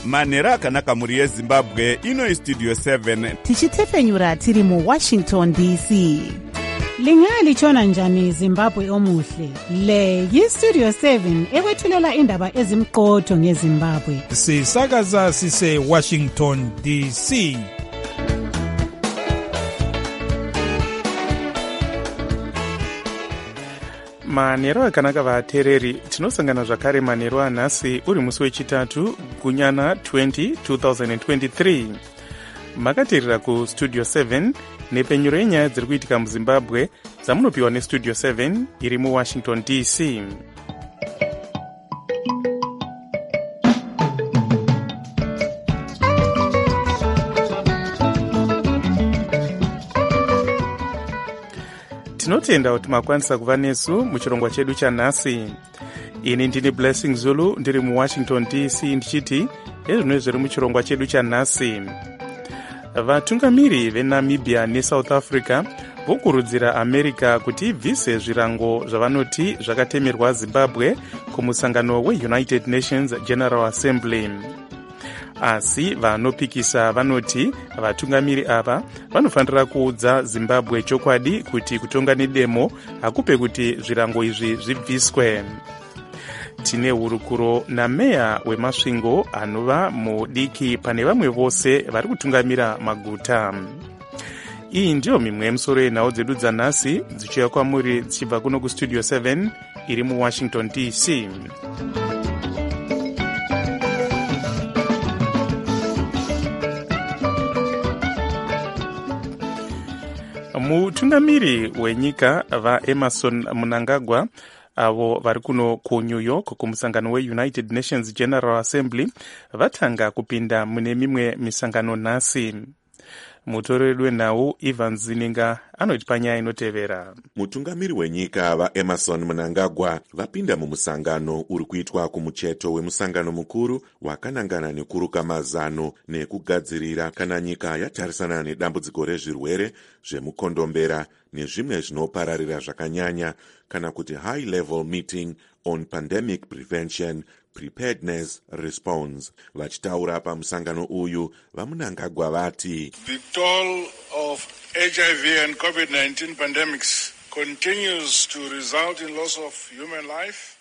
manhero akanaka mhuri yezimbabwe. Ino Studio 7 tichitepfenyura tiri muWashington DC. Lingalitshona njani Zimbabwe omuhle? Le yiStudio 7 ekwethulela indaba ezimqotho ngeZimbabwe. Sisakaza sise Washington DC. Manhero akanaka vateereri, tinosangana zvakare manhero anhasi uri musi wechitatu gunyana 2023. Makateerera kuStudio 7 nepenyuro yenyaya dziri kuitika muZimbabwe dzamunopiwa neStudio 7 iri muWashington DC. Tinotenda kuti makwanisa kuva nesu muchirongwa chedu chanhasi. Ini ndini Blessing Zulu ndiri muWashington DC ndichiti ezvino zviri muchirongwa chedu chanhasi. Vatungamiri veNamibia neSouth Africa vokurudzira America kuti ibvise zvirango zvavanoti zvakatemerwa Zimbabwe kumusangano weUnited Nations General Assembly. Asi vanopikisa vanoti vatungamiri ava vanofanira kuudza Zimbabwe chokwadi kuti kutonga nedemo hakupe kuti zvirango izvi zvibviswe. Tine hurukuro nameya weMasvingo anova mudiki pane vamwe vose vari kutungamira maguta. Iyi ndiyo mimwe yemisoro yenhau dzedu dzanhasi dzichiuya kwamuri dzichibva kuno kuStudio 7 iri muWashington DC. Mutungamiri wenyika vaEmerson Mnangagwa avo vari kuno kuNew York kumusangano weUnited Nations General Assembly vatanga kupinda mune mimwe misangano nhasi. Mutoreri wenhau Ivan Zininga anoti panyaya inotevera. Mutungamiri wenyika vaEmerson Mnangagwa vapinda mumusangano uri kuitwa kumucheto wemusangano mukuru wakanangana nekuruka mazano nekugadzirira kana nyika yatarisana nedambudziko rezvirwere zvemukondombera nezvimwe zvinopararira zvakanyanya kana kuti High Level Meeting on Pandemic Prevention, Preparedness, Response. Vachitaura pamusangano uyu vaMnangagwa vati the toll of HIV and COVID-19 pandemics continues to result in loss of human life.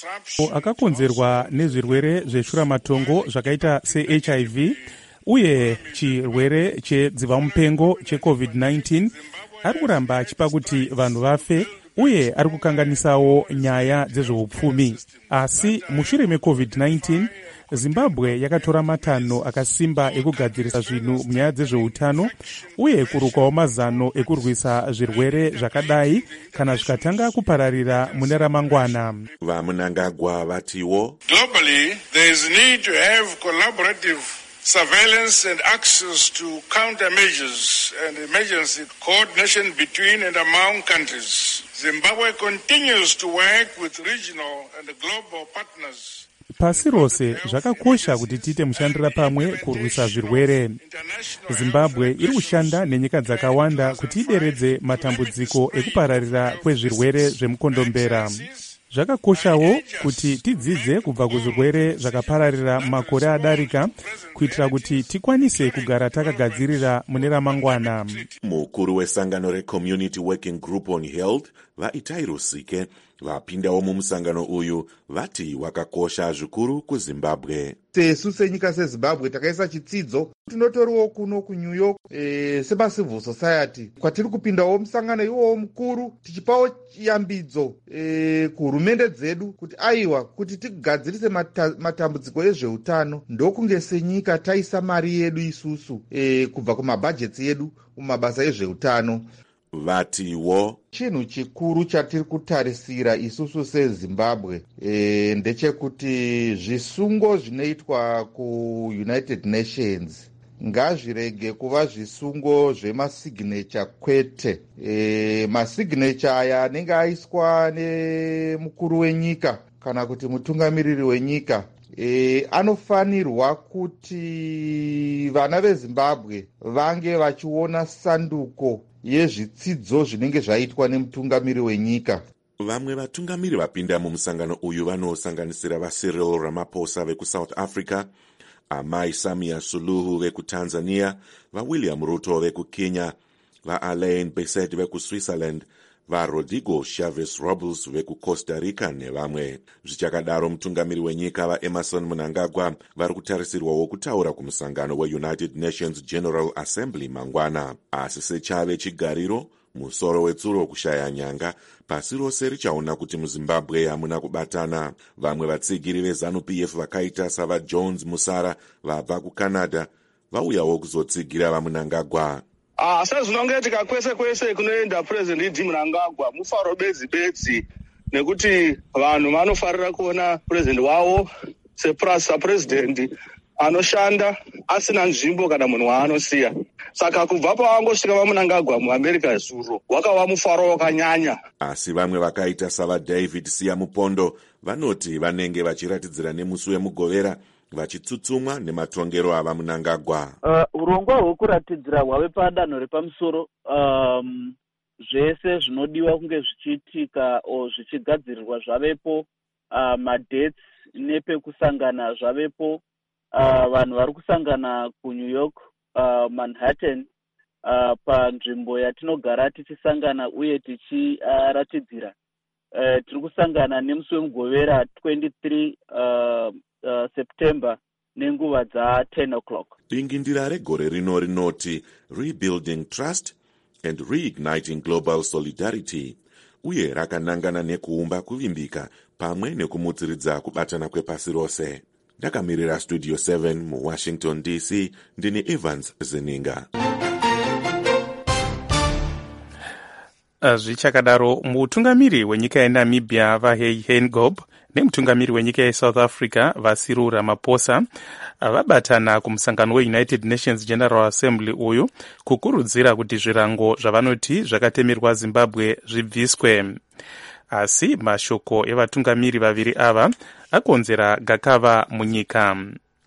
Akakonzerwa nezvirwere zveshuramatongo zvakaita seHIV uye chirwere chedzivamupengo cheCovid-19 ari kuramba achipa kuti vanhu vafe uye ari kukanganisawo nyaya dzezveupfumi. Asi mushure meCovid-19 Zimbabwe yakatora matanho akasimba ekugadzirisa zvinhu munyaya dzezveutano uye kurukawo mazano ekurwisa zvirwere zvakadai kana zvikatanga kupararira mune ramangwana. VaMnangagwa vatiwo globally there is need to have collaborative surveillance and access to countermeasures and emergency coordination between and among countries. Zimbabwe continues to work with regional and global partners. Pasi rose zvakakosha kuti tiite mushandira pamwe kurwisa zvirwere. Zimbabwe iri kushanda nenyika dzakawanda kuti ideredze matambudziko ekupararira kwezvirwere zvemukondombera. Zvakakoshawo kuti tidzidze kubva kuzvirwere zvakapararira makore adarika kuitira kuti tikwanise kugara takagadzirira mune ramangwana. Mukuru wesangano reCommunity Working Group on Health vaItai Rusike vapindawo mumusangano uyu vati wakakosha zvikuru kuZimbabwe. Sesu senyika seZimbabwe takaisa chitsidzo tinotoriwo kuno kuNew York seCivil Society kwatiri kupindawo musangano iwowo mukuru tichipawo yambidzo kuhurumende dzedu kuti aiwa kuti tigadzirise matambudziko ezveutano ndokunge senyika taisa mari yedu isusu kubva kumabhajetsi yedu mumabasa ezveutano. Vatiwo chinhu chikuru chatiri kutarisira isusu seZimbabwe ndechekuti zvisungo zvinoitwa kuUnited Nations ngazvirege kuva zvisungo zvemasignature kwete. Masignature aya anenge aiswa nemukuru wenyika kana kuti mutungamiriri wenyika anofanirwa kuti vana veZimbabwe vange vachiona sanduko yezvitsidzo zvinenge zvaitwa nemutungamiri wenyika. Vamwe vatungamiri vapinda mumusangano uyu vanosanganisira vaCyril Ramaphosa vekuSouth Africa, amai Samia Suluhu vekuTanzania, vaWilliam Ruto vekukenya, vaAlain Berset vekuSwitzerland, vaRodrigo Chaves Robles vekuCosta Rica nevamwe. Zvichakadaro, mutungamiri wenyika vaEmerson Mnangagwa vari kutarisirwawo kutaura kumusangano weUnited Nations General Assembly mangwana. Asi sechave chigariro, musoro wetsuro kushaya nyanga, pasi rose richaona kuti muZimbabwe hamuna kubatana. Vamwe vatsigiri veZANU-PF vakaita savaJones Musara vabva kuCanada vauyawo kuzotsigira vaMnangagwa. Sezvinongoitika kwese kwese kunoenda President Mnangagwa mufaro bedzi nekuti vanhu vanofarira kuona president wavo sepresident anoshanda asina nzvimbo kana munhu waanosiya. Saka kubva pavangosvika vaMnangagwa muAmerica zuro wakava mufaro wakanyanya. Asi vamwe vakaita savaDavid Siyamupondo vanoti vanenge vachiratidzira nemusi wemugovera vachitsutsumwa nematongero avaMnangagwa. Urongwa hwekuratidzira hwave padanho repamusoro, zvese zvinodiwa kunge zvichiitika zvichigadzirirwa zvavepo, madates nepekusangana zvavepo. Vanhu vari kusangana kuNew York, Manhattan, panzvimbo yatinogara tichisangana uye tichiratidzira. Tiri kusangana nemusi wemugovera 23 September nenguva dza10 o'clock. Dingindira regore rino rinoti Rebuilding Trust and Reigniting Global Solidarity, uye rakanangana nekuumba kuvimbika pamwe nekumutsiridza kubatana kwepasi rose. Ndakamirira Studio 7 muWashington DC, ndini Evans Zeninga. Zvichakadaro, mutungamiri wenyika yeNamibia vaHey Geingob nemutungamiri wenyika yeSouth Africa vaCyril Ramaphosa vabatana kumusangano weUnited Nations General Assembly uyu kukurudzira kuti zvirango zvavanoti zvakatemerwa Zimbabwe zvibviswe. Asi mashoko evatungamiri vaviri ava akonzera gakava munyika.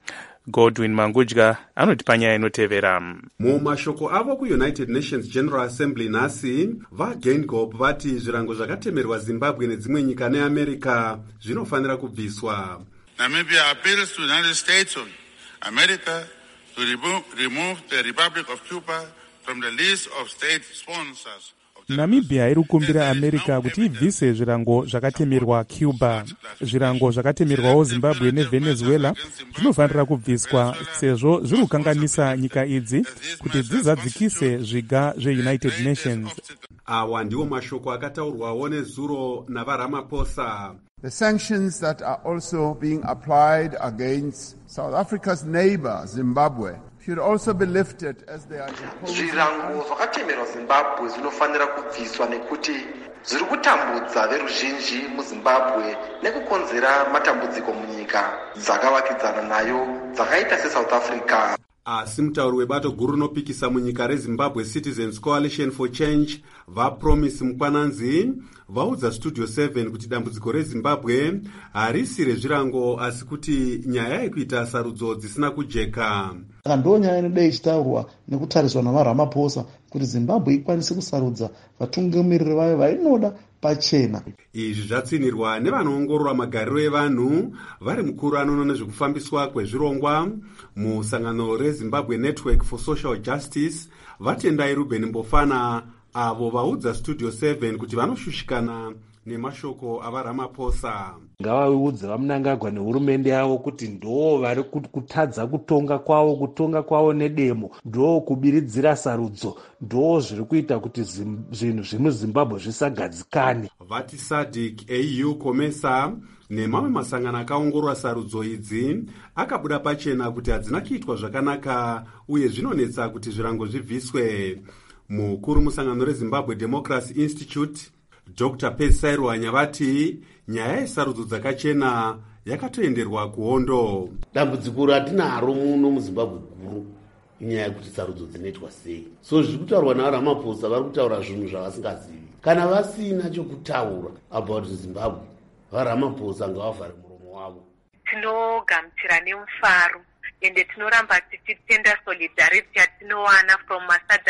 Godwin Mangudya anoti panyaya inotevera. Mumashoko avo kuUnited Nations General Assembly nhasi, vaGeingob vati zvirango zvakatemerwa Zimbabwe nedzimwe nyika neAmerica zvinofanira kubviswa. Namibia appeals to the United States of America to remove the Republic of Cuba from the list of state sponsors. Namibia iri kukumbira America kuti ibvise zvirango zvakatemerwa Cuba. Zvirango zvakatemerwawo Zimbabwe neVenezuela zvinofanira kubviswa sezvo zviri kukanganisa nyika idzi kuti dzizadzikise zviga zveUnited Nations. Awa ndiwo mashoko akataurwawo nezuro navaRamaphosa. The sanctions that are also being applied against South Africa's neighbor Zimbabwe should also be lifted as they are imposed. Zvirango zvakatemerwa Zimbabwe zvinofanira kubviswa nekuti zviri kutambudza veruzhinji muZimbabwe nekukonzera matambudziko munyika dzakavakidzana nayo dzakaita seSouth Africa. Asi mutauri webato guru rinopikisa munyika reZimbabwe Citizens Coalition for Change vaPromise Mukwananzi vaudza Studio 7 kuti dambudziko reZimbabwe harisi rezvirango asi kuti nyaya yekuita sarudzo dzisina kujeka. Ndo nyaya inoda ichitaurwa nekutariswa navaRamaphosa kuti Zimbabwe ikwanise kusarudza vatungamiriri vayo vainoda pachena. Izvi zvatsinirwa nevanoongorora magariro evanhu vari mukuru anoona nezvekufambiswa kwezvirongwa musangano reZimbabwe Network for Social Justice, vatendai Ruben Mbofana, avo vaudza Studio 7 kuti vanoshushikana nemashoko avaRamaphosa. Ngavaudze vaMnangagwa nehurumende yavo kuti ndo vari kutadza kutonga kwavo nedemo, ndo kubiridzira sarudzo, ndo zviri kuita kuti zvinhu zvemuZimbabwe zvisagadzikane. Vati Sadik AU Komesa nemamwe masangano akaongorora sarudzo idzi akabuda pachena kuti hadzina kuitwa zvakanaka uye zvinonetsa kuti zvirango zvibviswe. Mukuru musangano reZimbabwe Democracy Institute Dr. Pesairu Anyavati nyaya yesarudzo dzakachena yakatoenderwa kuhondo. Dambudziko ratinaro muno muZimbabwe guru inyaya yekuti sarudzo dzinoitwa sei. So zviri kutaurwa navaRamaphosa vari kutaura zvinhu zvavasingazivi. Kana vasina chokutaura about Zimbabwe, vaRamaphosa ngavavhare muromo wavo. Tinogamuchira nemufaro ende tinoramba tichitenda solidarity yatinowana from SADC countries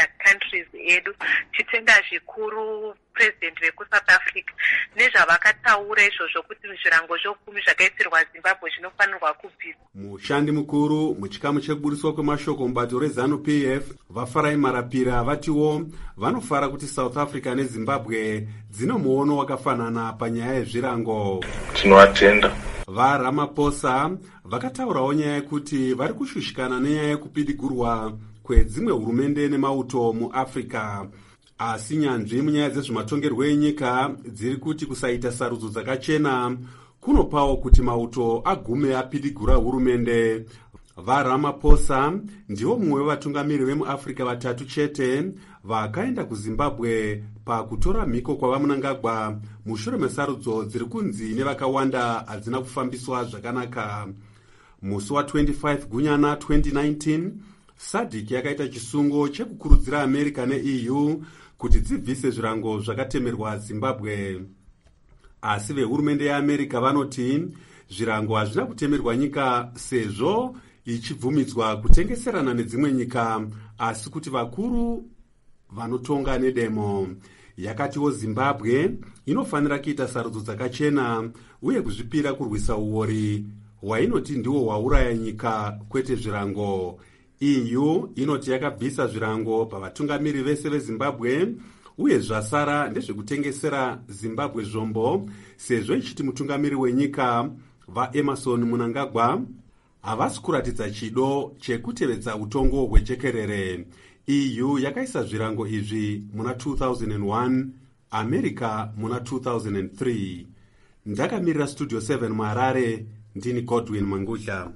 countries edu chitenda zvikuru president vekusouth africa nezvavakataura izvozvo kuti zvirango zvokumi zvakaisirwa zimbabwe zvinofanirwa kubviswa. mushandi mukuru muchikamu chekuburiswa kwemashoko mubato rezanu pf vafarai marapira vatiwo vanofara kuti south africa nezimbabwe dzino muono wakafanana panyaya yezvirango. tinovatenda. vaRamaphosa vakataurawo nyaya yekuti vari kushushikana nenyaya yekupidigurwa kwedzimwe hurumende nemauto muafrica, asi nyanzvi munyaya dzezvematongerwo enyika dziri kuti kusaita sarudzo dzakachena kunopawo kuti mauto agume apidigura hurumende. vaRamaphosa ndivo mumwe wevatungamiri vemuafrica vatatu chete vakaenda kuzimbabwe pakutora mhiko kwavamunangagwa mushure mesarudzo dziri kunzi nevakawanda hadzina kufambiswa zvakanaka. musi wa25 gunyana 2019 SADC yakaita chisungo chekukurudzira America neEU kuti dzibvise zvirango zvakatemerwa Zimbabwe. Asi vehurumende yeAmerica vanoti zvirango hazvina kutemerwa nyika sezvo ichibvumidzwa kutengeserana nedzimwe nyika, asi kuti vakuru vanotonga nedemo. Yakatiwo Zimbabwe inofanira kuita sarudzo dzakachena uye kuzvipira kurwisa uori hwainoti ndiwo hwauraya nyika kwete zvirango. EU inoti yakabvisa zvirango pavatungamiri vese veZimbabwe uye zvasara ndezvekutengesera Zimbabwe zvombo, sezvo ichiti mutungamiri wenyika vaEmerson Mnangagwa havasi kuratidza chido chekutevedza utongo hwechekerere. EU yakaisa zvirango izvi muna 2001, America muna 2003. Ndakamirira Studio 7 muHarare, ndini Godwin Mangudla.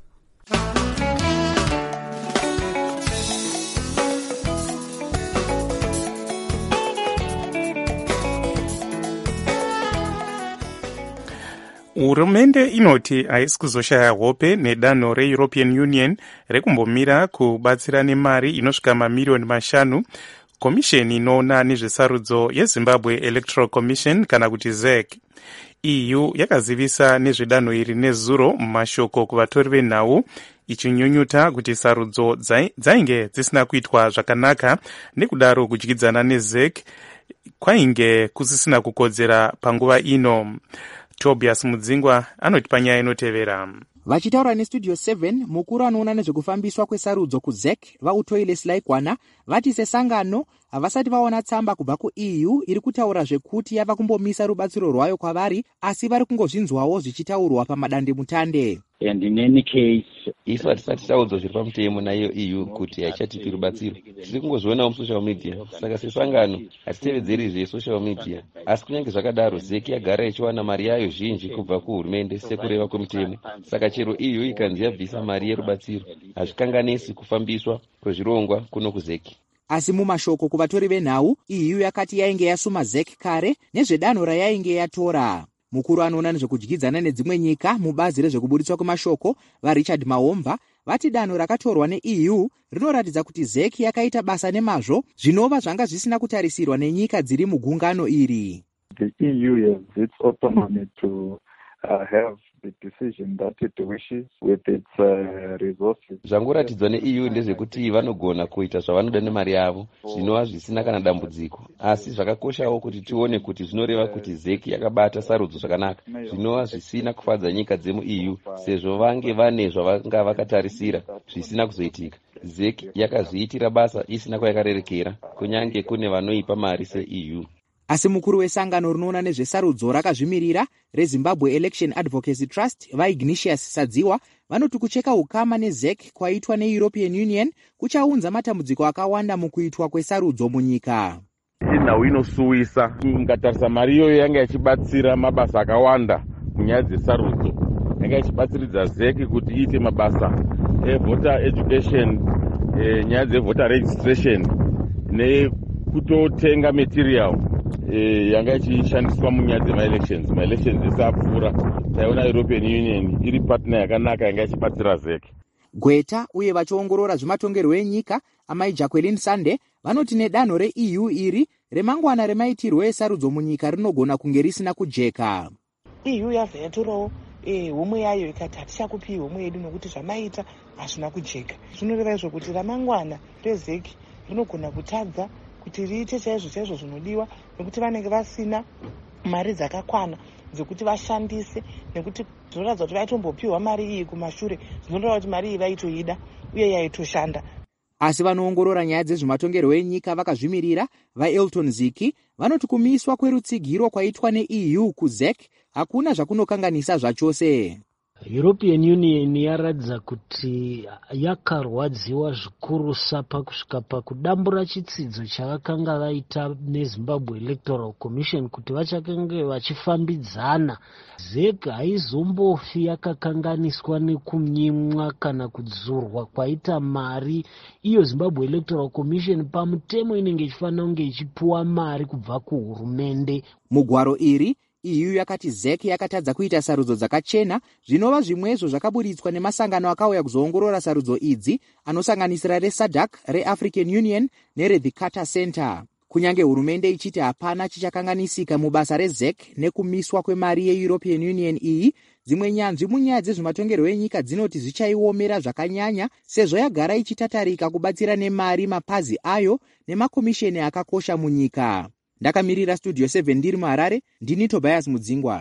Hurumende inoti haisi kuzoshaya hope nedanho reEuropean Union rekumbomira kubatsira nemari inosvika mamiliyoni 5 komisheni inoona nezvesarudzo yeZimbabwe Electoral Commission kana kuti ZEC. EU yakazivisa nezvedanho iri nezuro mumashoko kuvatori venhau, ichinyunyuta kuti sarudzo dzainge dzisina kuitwa zvakanaka, nekudaro kudyidzana neZEC kwainge kusisina kukodzera panguva ino. Tobias Mudzingwa anoti panyaya inotevera. Vachitaura neStudio 7, mukuru anoona nezvekufambiswa kwesarudzo kuZEC vaUtoile Selaikwana vati sesangano havasati vaona tsamba kubva kuEU iri kutaura zvekuti yava kumbomisa rubatsiro rwayo kwavari, asi vari kungozvinzwawo zvichitaurwa pamadandemutande. And in any case, isu hatisati taudzwa zviri pamutemo nayo EU kuti haichatipi rubatsiro. Tiri kungozvionawo musocial media. Saka sesangano hatitevedzeri zvesocial media. Asi kunyange zvakadaro, ZEC yagara ichiwana mari yayo zhinji kubva kuhurumende sekureva kwemutemo. Saka chero EU ikanzi yabvisa mari yerubatsiro, hazvikanganisi kufambiswa kwezvirongwa kuno kuZEC. Asi mumashoko kuvatori venhau, EU yakati yainge yasuma ZEC kare nezvedanho rayainge yatora. Mukuru anoona nezvekudyidzana nedzimwe nyika mubazi rezvekuburitswa kwemashoko vaRichard Mahomva vati danho rakatorwa neEU rinoratidza kuti ZEC yakaita basa nemazvo, zvinova zvanga zvisina kutarisirwa nenyika dziri mugungano iri. The EU has its autonomy to have the decision that it wishes with its resources. Zvangoratidzwa neEU ndezvekuti vanogona kuita zvavanoda nemari yavo, zvinova zvisina kana dambudziko. Asi zvakakoshawo kuti tione kuti zvinoreva kuti ZEC yakabata sarudzo zvakanaka, zvinova zvisina kufadza nyika dzemuEU, sezvo vange vane zvavanga vakatarisira zvisina kuzoitika. ZEC yakazviitira basa isina kwayakarerekera, kunyange kune vanoipa mari seEU. Asi mukuru wesangano rinoona nezvesarudzo rakazvimirira reZimbabwe Election Advocacy Trust vaIgnatius Sadziwa vanoti kucheka ukama neZEC kwaitwa neEuropean Union kuchaunza matambudziko akawanda mukuitwa kwesarudzo munyika. Inhau inosuwisa, ingatarisa mari iyoyo yanga ichibatsira mabasa akawanda munyaya dzesarudzo, yanga ichibatsiridza ZEC kuti iite mabasa evoter education, nyaya dzevoter registration nekutotenga material yanga ichishandiswa munyaya dzemaelections. Maelections ese apfuura, taiona European Union iri partner yakanaka yanga ichibatsira ZEC. Gweta uye vachiongorora zvematongerwo enyika amai Jacqueline Sande vanoti nedanho reEU iri remangwana remaitirwo esarudzo munyika rinogona kunge risina kujeka. EU yabva yatorawo homwe yayo ikati hatichakupi homwe yedu nokuti zvamaita hazvina kujeka. Zvinoreva izvo kuti ramangwana reZEC rinogona kutadza kuti riite chaizvo chaizvo zvinodiwa, nekuti vanenge vasina mari dzakakwana dzekuti vashandise, nekuti zvinoratidza kuti vaitombopiwa mari iyi kumashure, zvinotaura kuti mari iyi vaitoida uye yaitoshanda. Asi vanoongorora nyaya dzezvematongerwo enyika vakazvimirira vaElton Ziki vanoti kumiswa kwerutsigiro kwaitwa neEU kuZEC hakuna zvakunokanganisa zvachose. European Union yaratidza kuti yakarwadziwa zvikurusa pakusvika pakudambura chitsidzo chavakanga vaita neZimbabwe Electoral Commission kuti vachakange vachifambidzana. ZEC haizombofi yakakanganiswa nekunyimwa kana kudzurwa kwaita mari. Iyo Zimbabwe Electoral Commission pamutemo inenge ichifanira kunge ichipuwa mari kubva kuhurumende. Mugwaro iri EU yakati ZEC yakatadza kuita sarudzo dzakachena, zvinova zvimwezvo zvakaburitswa nemasangano akauya kuzoongorora sarudzo idzi anosanganisira reSADC, reAfrican Union nereThe Carter Center. Kunyange hurumende ichiti hapana chichakanganisika mubasa reZEC nekumiswa kwemari yeEuropean Union iyi, dzimwe nyanzvi munyaya dzezvematongerwo enyika dzinoti zvichaiomera zvakanyanya sezvo yagara ichitatarika kubatsira nemari mapazi ayo nemakomisheni akakosha munyika. Ndakamirira Studio 7 ndiri muHarare, ndini Tobias Mudzingwa.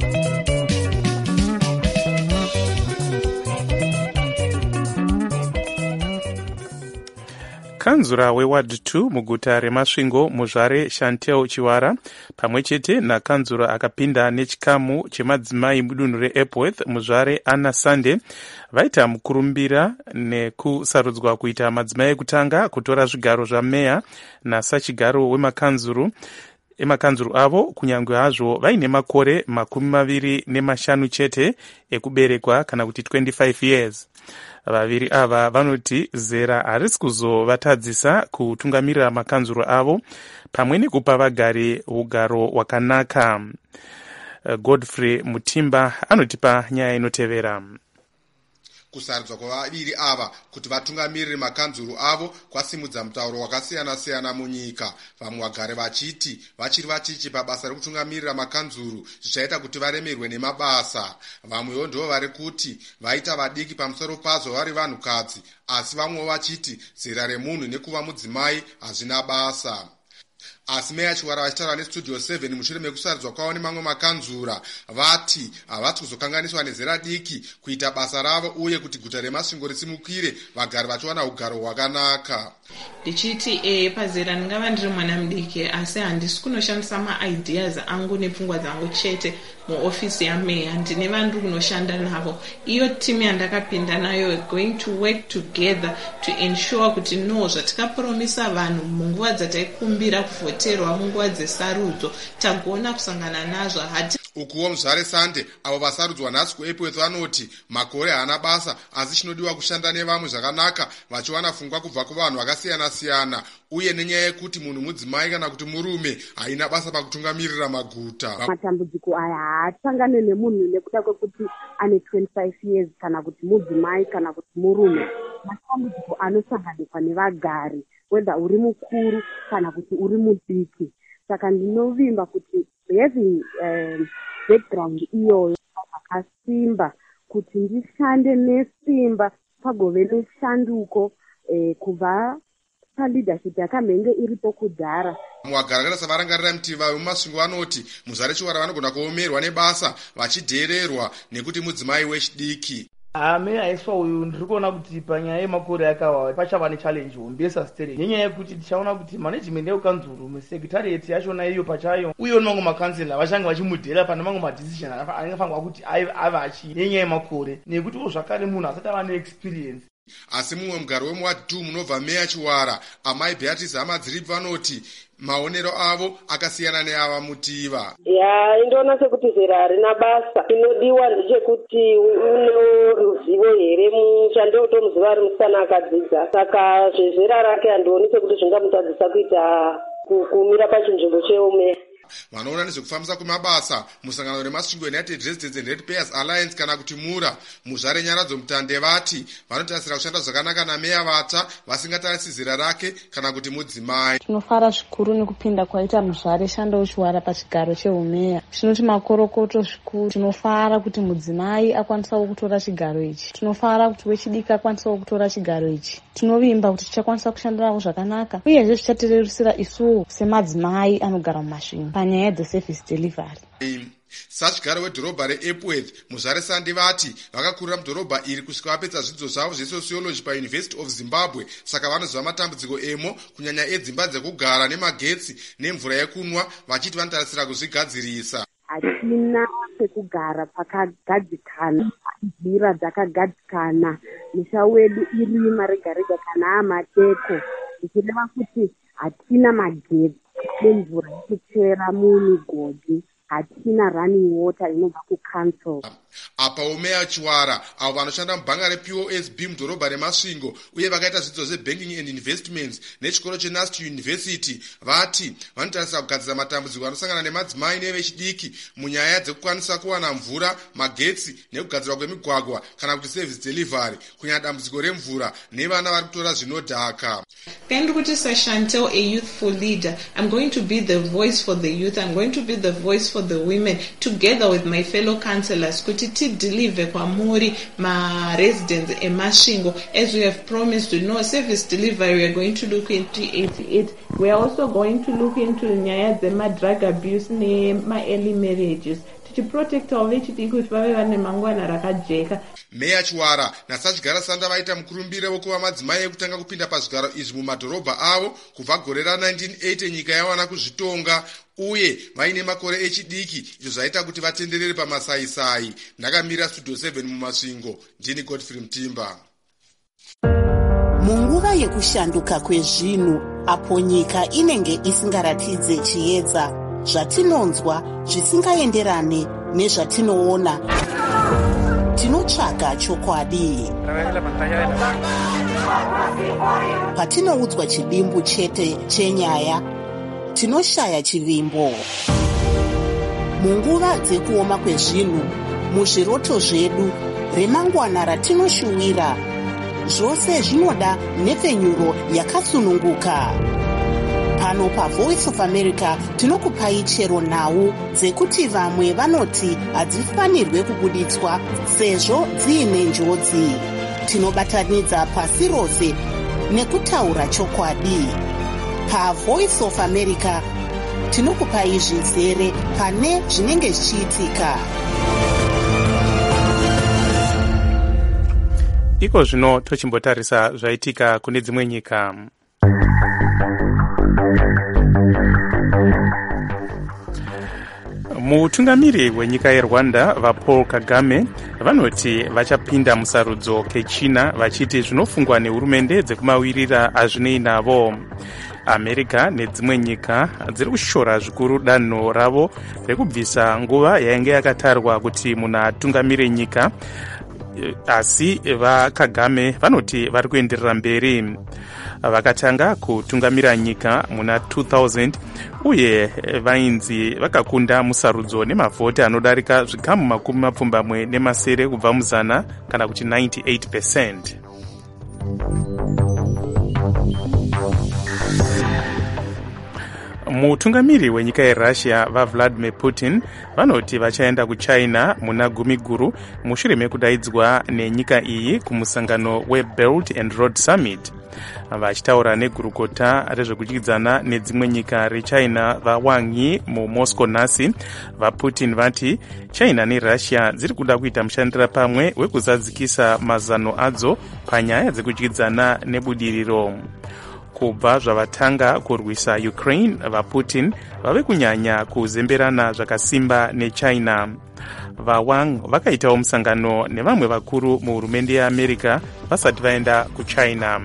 Kanzura weWard 2 muguta reMasvingo muzvare Chantel Chiwara pamwe chete nakanzura akapinda nechikamu chemadzimai mudunhu reEpworth muzvare Anna Sande vaita mukurumbira nekusarudzwa kuita madzimai ekutanga kutora zvigaro zvameya nasachigaro emakanzuru avo, kunyange hazvo vaine makore 25 chete ekuberekwa kana kuti 25 years. Vaviri ava vanoti zera harisi kuzovatadzisa kutungamirira makanzuro avo pamwe nekupa vagari ugaro hwakanaka. Godfrey Mutimba anotipa nyaya inotevera. Kusarudzwa kwavaviri ava kuti vatungamirire makanzuru avo kwasimudza mutauro wakasiyana-siyana munyika. Vamwe vagari vachiti vachiri vachichi pabasa rekutungamirira makanzuru zvichaita kuti varemerwe nemabasa. Vamwewo ndivo vari kuti vaita vadiki pamusoro pazvo vari vanhukadzi, asi vamwewo vachiti zera remunhu nekuva mudzimai hazvina basa. Asi Meya Chiwara vachitaura neStudio 7 mushure mekusarudzwa kwavo nemamwe makanzura vati havasi kuzokanganiswa nezera diki kuita basa ravo uye kuti guta reMasvingo risimukire vagari vachiwana ugaro hwakanaka. Ndichiti pazera ndingava ndiri mwana mudiki asi handisi kunoshandisa maideas angu nepfungwa dzangu chete muofisi yameya. Ndine vanhu kunoshanda navo. Iyo timu yandakapinda nayo going to work together to ensure kuti no zvatikapromisa vanhu munguva dzataikumbira kuvoterwa munguva dzesarudzo tagona kusangana nazvo. Ukuwo muzvare Sande avo vasarudzwa nhasi kuEpworth vanoti makore haana basa asi chinodiwa kushanda nevamwe zvakanaka vachiwana pfungwa kubva kuvanhu vakasiyana-siyana uye nenyaya yekuti munhu mudzimai kana kuti murume haina basa pakutungamirira maguta. Matambudziko aya haasangane nemunhu nekuda kwekuti ane 25 years kana kuti mudzimai kana kuti murume. Matambudziko anosanganikwa nevagari whether uri mukuru kana kuti uri mudiki. Saka ndinovimba kuti having background iyoyo akasimba kuti ndishande nesimba pagove neshanduko kubva paleadership yakamhenge iripo kudhara. Vagari vakaita savarangarira mutiva vemumasvingo vanoti muzvare Chiwara vanogona kuomerwa nebasa vachidhererwa nekuti mudzimai wechidiki. Meya aiswa uyu ndiri kuona kuti panyaya yemakore akawa pachava nechallenge hombe yesastere nenyaya yekuti tichaona kuti management yeukanzuru musekretariat yachona iyo pachayo uye nemamwe makansela vachange vachimudhera pane mamwe madecision angafanirwa kuti ava achii nenyaya yemakore nekuti zvakare munhu asati ava neexperience. Asi mumwe mugari wemuWard 2 munobva Meya Chiwara amai Beatrice Hamadziripi vanoti maonero avo akasiyana neava mutiva. Indoona sekuti zera harina basa. Inodiwa ndechekuti uno ruzivo here mushando utomuziva ari musikana akadzidza. Saka zvezera rake handioni sekuti zvingamutadzisa kuita kumira pachinzvimbo cheumeya. vanoona nezvekufambisa kwemabasa musangano remasvingo United Residents and Ratepayers Alliance kana kuti mura muzvare Nyaradzo Mutande vati vanotarisira kushanda zvakanaka nameya vatsva vasingatarisi zera rake kana kuti mudzimai. Tinofara zvikuru nekupinda kwaita muzvare Shando Chwara pachigaro chehumeya. Zvinoti makorokoto zvikuru. Tinofara kuti mudzimai akwanisawo kutora chigaro ichi. Tinofara kuti wechidiki akwanisawo kutora chigaro ichi. Tinovimba kuti tichakwanisa kushandirawo zvakanaka uyezve zvichatirerusira isuwo semadzimai anogara mumasvingo panyaya dzeservice delivery. Sachigaro wedhorobha reEpworth muzvare Sande vati vakakurira mudhorobha iri kusvika vapedza zvidzidzo zvavo zvesociology paUniversity of Zimbabwe, saka vanoziva matambudziko emo kunyanya edzimba dzekugara nemagetsi nemvura yekunwa, vachiti vanotarisira kuzvigadzirisa. Hatina pekugara pakagadzikana, nzira dzakagadzikana, musha wedu irima rega rega kana amateko, zvichireva kuti hatina magetsi nemvura yekuchera mumigodhi, hatina running water inobva kucouncil. Apa umeya Chwara avo vanoshanda mubhanga rePOSB mudhorobha reMasvingo uye vakaita zvidzidzo zvebanking and investments nechikoro cheNust University vati vanotarisira kugadzira matambudziko anosangana nemadzimai nevechidiki munyaya dzekukwanisa kuwana mvura, magetsi nekugadzirwa kwemigwagwa kana kuti service delivery, kunyanya dambudziko remvura nevana vari kutora zvinodhaka. Pendikuti Sashantel, a youthful leader, I'm going to be the voice for the youth, I'm going to be the voice for the women, together with my fellow councillors, kuti tideliver kwamuri ma-residents eMasvingo. As we have promised to know, service delivery, we are going to look into 88. We are also going to look into nyaya dzema-drug abuse nema-early marriages. Tichiprotectawo vechidiki kuti vave vane mangwana rakajeka. Meya Chwara naSachigara Sanda vaita mukurumbire wekuva madzimai ekutanga kupinda pazvigaro izvi mumadhorobha avo kubva gore ra1980 nyika yawana kuzvitonga uye vaine makore echidiki, izvo zvaita kuti vatenderere pamasaisai. Ndakamira Studio 7 muMasvingo, ndini Godfrey Mtimba. Munguva yekushanduka kwezvinhu apo nyika inenge isingaratidze chiedza, zvatinonzwa zvisingaenderane nezvatinoona, tinotsvaga chokwadi. Patinoudzwa chidimbu chete chenyaya, tinoshaya chivimbo. Munguva dzekuoma kwezvinhu, muzviroto zvedu, remangwana ratinoshuwira, zvose zvinoda nhepfenyuro yakasununguka. Pano paVoice of America tinokupai chero nhau dzekuti vamwe vanoti hadzifanirwe kubuditswa sezvo dziine njodzi. Tinobatanidza pasi rose nekutaura chokwadi. PaVoice of America tinokupai zvizere pane zvinenge zvichiitika. Iko zvino tochimbotarisa zvaitika kune dzimwe nyika. Mutungamiri wenyika yeRwanda vaPaul Kagame vanoti vachapinda musarudzo kechina vachiti zvinofungwa nehurumende dzekumawirira hazvinei. America nedzimwe nyika dziri kushora zvikuru danho ravo rekubvisa nguva yainge yakatarwa kuti munhu atungamire nyika, asi vaKagame vanoti vari kuenderera mberi. Vakatanga kutungamira nyika muna 2000 uye vainzi vakakunda musarudzo nemavhoti anodarika zvikamu 70 kubva muzana kana kuti 98%. Mutungamiri wenyika yeRussia vaVladimir Putin vanoti vachaenda kuChina muna gumiguru mushure mekudaidzwa nenyika iyi kumusangano weBelt and Road Summit. Vachitaura negurukota rezvekudyidzana nedzimwe nyika reChina vaWang Yi muMoscow nhasi, vaPutin vati China neRussia dziri kuda kuita mushandira pamwe wekuzadzikisa mazano adzo panyaya dzekudyidzana nebudiriro. Kubva zvavatanga kurwisa Ukraine, vaPutin vave kunyanya kuzemberana zvakasimba neChina. VaWang vakaitawo musangano nevamwe vakuru muhurumende yeAmerica vasati vaenda kuChina.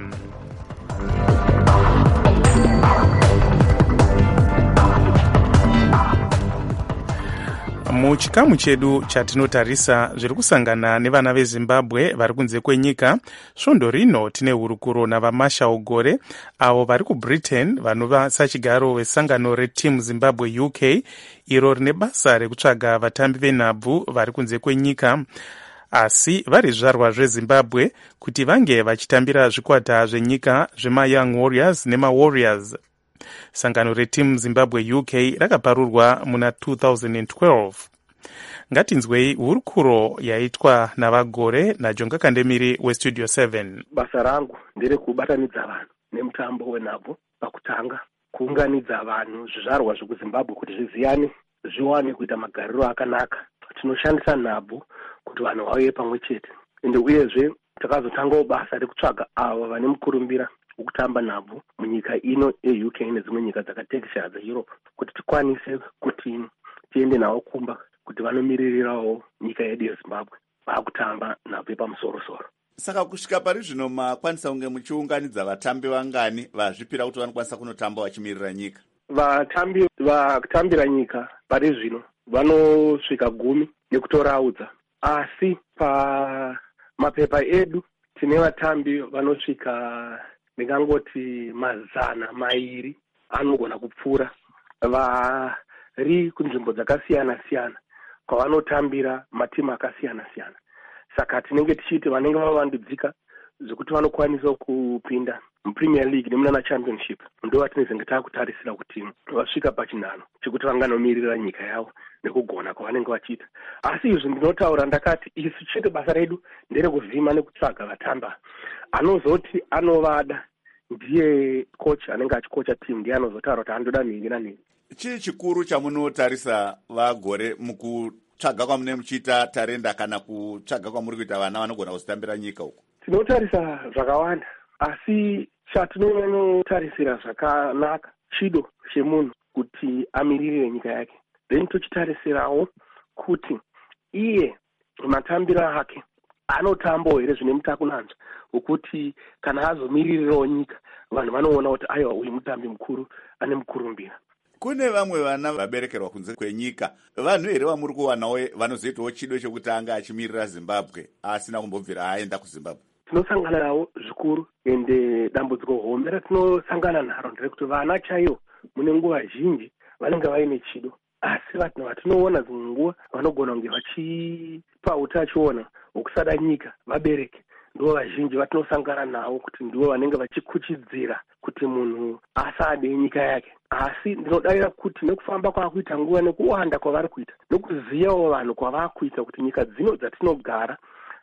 muchikamu chedu chatinotarisa zviri kusangana nevana vezimbabwe vari kunze kwenyika. Svondo rino tine hurukuro navaMarshall Gore avo vari kubritain vanova sachigaro vesangano reteam Zimbabwe UK iro rine basa rekutsvaga vatambi venhabvu vari kunze kwenyika asi vari zvizvarwa zvezimbabwe kuti vange vachitambira zvikwata zvenyika zvemayoung warriors nemawarriors. Sangano reteam Zimbabwe UK rakaparurwa muna 2012. Ngatinzwei hurukuro yaitwa navaGore naJonga Kandemiri weStudio 7. Basa rangu ndere kubatanidza vanhu nemutambo wenhabvu pakutanga, kuunganidza vanhu zvizvarwa zvekuZimbabwe kuti zviziyane, zviwane kuita magariro akanaka. Tinoshandisa nhabvu kuti vanhu vauye pamwe chete. Ende uyezve takazotangawo basa rekutsvaga avo vane mukurumbira ukutamba nhabvu munyika ino yeUK nedzimwe nyika dzakatekeshera dzeEurope kuti tikwanise kuti tiende navo kumba kuti vanomiririrawo nyika yedu yeZimbabwe vakutamba nhabvu yepamusoro-soro. Saka kusvika pari zvino makwanisa kunge muchiunganidza vatambi vangani vazvipira kuti vanokwanisa kunotamba vachimirira nyika? Vatambi vakutambira nyika pari zvino vanosvika 10 nekutoraudza, asi pamapepa edu tine vatambi vanosvika ndingangoti 200 anogona kupfuura vari kunzvimbo dzakasiyana-siyana kwavanotambira matimu akasiyana-siyana. Saka tinenge tichiti vanenge vavandudzika zvekuti vanokwanisa kupinda muPremier League nemunana Championship ndo vatinenge takutarisira kuti vasvika pachinhano chekuti vanganomiririra nyika yavo nekugona kwavanenge vachiita. Asi izvi ndinotaura ndakati isu chete basa redu nderekuvhima nekutsvaga vatamba. Anozoti anovada ndiye coach anenge achikocha team ndiye anozotaura kuti anoda nhingi nanhingi. Chii chikuru chamunotarisa vaGore mukutsvaga kwamune muchiita tarenda kana kutsvaga kwamuri kuita vana vanogona kuzotambira nyika uku? Tinotarisa zvakawanda, asi chatinotarisira zvakanaka chido chemunhu kuti amiririre nyika yake. Then tochitarisirawo kuti iye matambiro ake anotambawo here zvine mutakunanzva wekuti kana azomiririrawo nyika vanhu vanoona kuti aiwa uyu mutambi mukuru ane mukurumbira. Kune vamwe vana vaberekerwa kunze kwenyika, vanhu here vamuri kuwanawo vanozoitawo chido chekuti anga achimirira Zimbabwe asina kumbobvira aenda kuZimbabwe? Tinosangana navo zvikuru, ende dambudziko hombe ratinosangana naro nderekuti vana chaivo mune nguva zhinji vanenge vaine chido, asi vatinoona dzimwe nguva vanogona kunge vachipa utachiona hwekusada nyika vabereke ndo vazhinji vatinosangana navo kuti ndivo vanenge vachikuchidzira kuti munhu asade nyika yake. Asi ndinodavira kuti nekufamba kwavakuita nguva nekuwanda kwavari kuita nekuziyawo vanhu kwavakuita kuti nyika dzino dzatinogara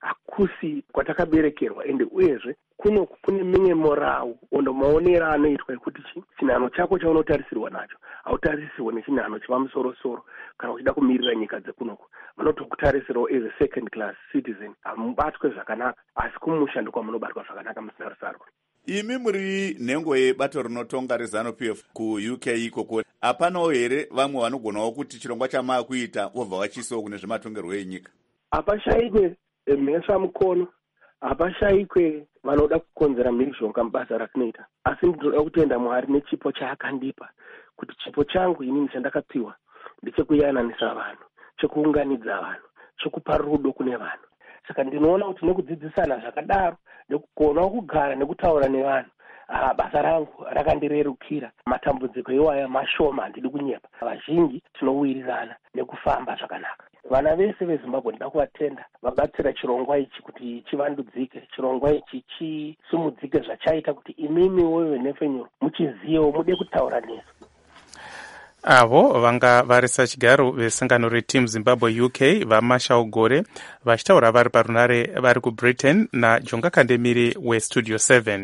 hakusi kwatakaberekerwa, ende uyezve kune mimwe morau ondo maonero anoitwa ekuti chinhano chako chaunotarisirwa nacho hautarisirwa nechinhano chepamusoro-soro kana uchida kumirira nyika dzekunoko. Vanotokutarisirawo as a second class citizen, hamubatwe zvakanaka, asi kumushando kwamunobatwa zvakanaka musina rusarwa. Imi muri nhengo yebato rinotonga reZANU-PF kuUK ikoko, hapanawo here vamwe vanogonawo kuti chirongwa chamakuita vobva vachiisawo kune zvematongerwo enyika? Hapashayikwe mhesva mukono, hapashayikwe vanoda kukonzera mhirizhonga mubasa ratinoita, asi ndinoda kutenda Mwari nechipo chaakandipa kuti chipo changu inini chandakapiwa ndechekuyananisa vanhu, chekuunganidza vanhu, chekupa rudo kune vanhu. Saka ndinoona kuti nekudzidzisana zvakadaro nekugonawo kugara nekutaura nevanhu, basa rangu rakandirerukira. Matambudziko iwaya mashoma, handidi kunyepa. Vazhinji tinowirirana nekufamba zvakanaka. Vana vese veZimbabwe ndinoda kuvatenda vabatsira chirongwa ichi kuti chivandudzike, chirongwa ichi chisumudzike zvachaita kuti imimi woyo nepfenyuro muchiziyewo mude kutaura nesu. Avo vanga vari sachigaro vesangano reteam Zimbabwe UK vaMarshall Gore vachitaura vari parunare vari kuBritain naJonga Kandemiri weStudio 7.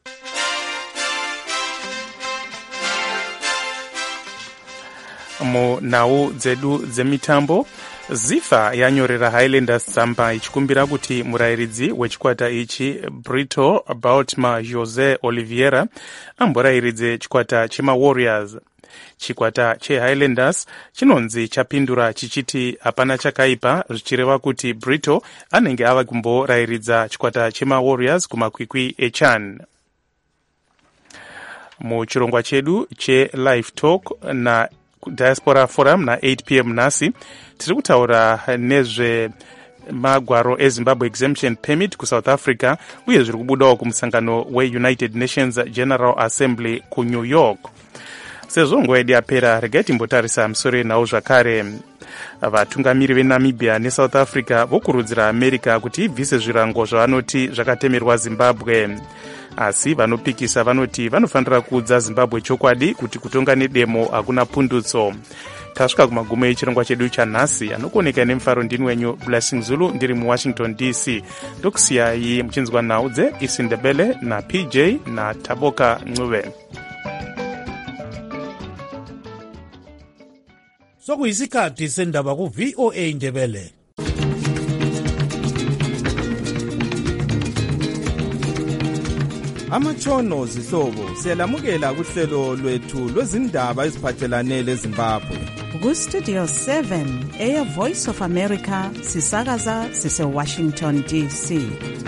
Munhau dzedu dzemitambo, ZIFA yanyorera Highlanders tsamba ichikumbira kuti murayiridzi wechikwata ichi Brito Baltimore Jose Oliveira amborayiridze chikwata chemaWarriors. Chikwata cheHighlanders chinonzi chapindura chichiti hapana chakaipa, zvichireva kuti Brito anenge ava kumborayiridza chikwata chemaWarriors kumakwikwi eChan. Muchirongwa chedu cheLive Talk Diaspora Forum na8 p.m. nhasi tiri kutaura nezve magwaro eZimbabwe exemption permit kuSouth Africa uye zviri kubudawo kumusangano weUnited Nations General Assembly kuNew York. Sezvo nguva yedu yapera, regai timbotarisa musoro nawo zvakare. Vatungamiri veNamibia neSouth Africa vokurudzira America kuti ibvise zvirango zvavanoti zvakatemerwa Zimbabwe. Asi vanopikisa vanoti vanofanira kuudza Zimbabwe chokwadi kuti kutonga nedemo hakuna pundutso. Tasvika kumagumo echirongwa chedu chanhasi, anokuoneka nemufaro ndini wenyu Blessing Zulu ndiri muWashington DC. Ndokusiyai muchinzwa nhau dzeIsindebele naPJ naTaboka Ncube. Sokuyisikhathi sendaba ku-VOA Ndebele. Amatshono zihlobo siyalamukela kuhlelo lwethu lwezindaba eziphathelane leZimbabwe. Ku-Studio 7 Air Voice of America sisakaza sise-Washington DC.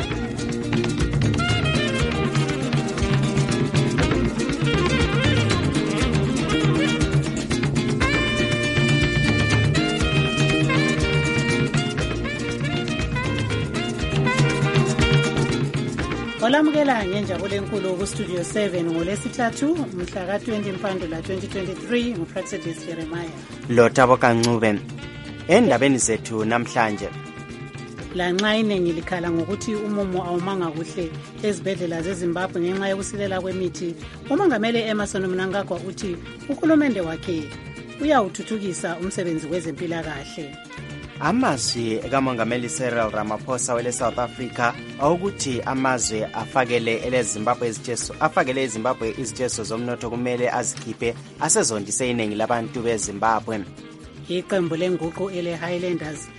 Olamukela ngenjabulo enkulu ku-Studio 7 ngolesithathu mhla ka-20 Mpandula 2023 nguPraxedis Jeremiah loTaboka Ncube. Endabeni zethu namhlanje, lanxa iningi likhala ngokuthi umumo awumanga kuhle ezibhedlela zeZimbabwe ngenxa yokusilela kwemithi, umongameli Emmerson Mnangagwa uthi uhulumende wakhe uyawuthuthukisa umsebenzi wezempilakahle. amazwi kamongameli Cyril Ramaphosa wele South Africa ukuthi amazwe afakele eZimbabwe iziteso zomnotho kumele azikhiphe asezondise iningi labantu beZimbabwe. Iqembu lenguqu ele Highlanders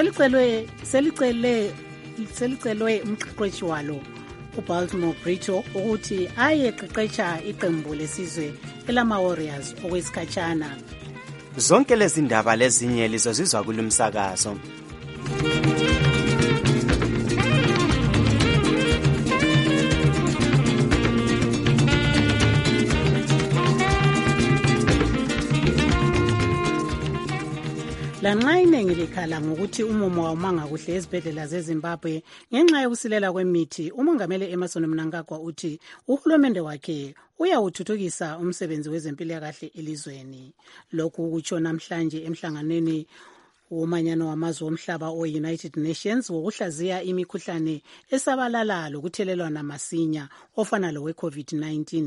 selicelwe umqeqeshi walo uBaltimore Brito ukuthi ayeqeqesha iqembu lesizwe elama Warriors okwesikhatshana. Zonke lezi ndaba lezinye lizozizwa kulumsakazo. Lanxa iningi likhala ngokuthi umumo awumanga kuhle ezibhedlela zeZimbabwe ngenxa yokusilela kwemithi, umongameli Emmerson Mnangagwa uthi uhulumende wakhe uyawuthuthukisa umsebenzi wezempilakahle elizweni. Lokhu kutsho namhlanje emhlanganweni womanyano wamazwe omhlaba o-United Nations wokuhlaziya imikhuhlane esabalala lokuthelelwana masinya ofana lowe-COVID-19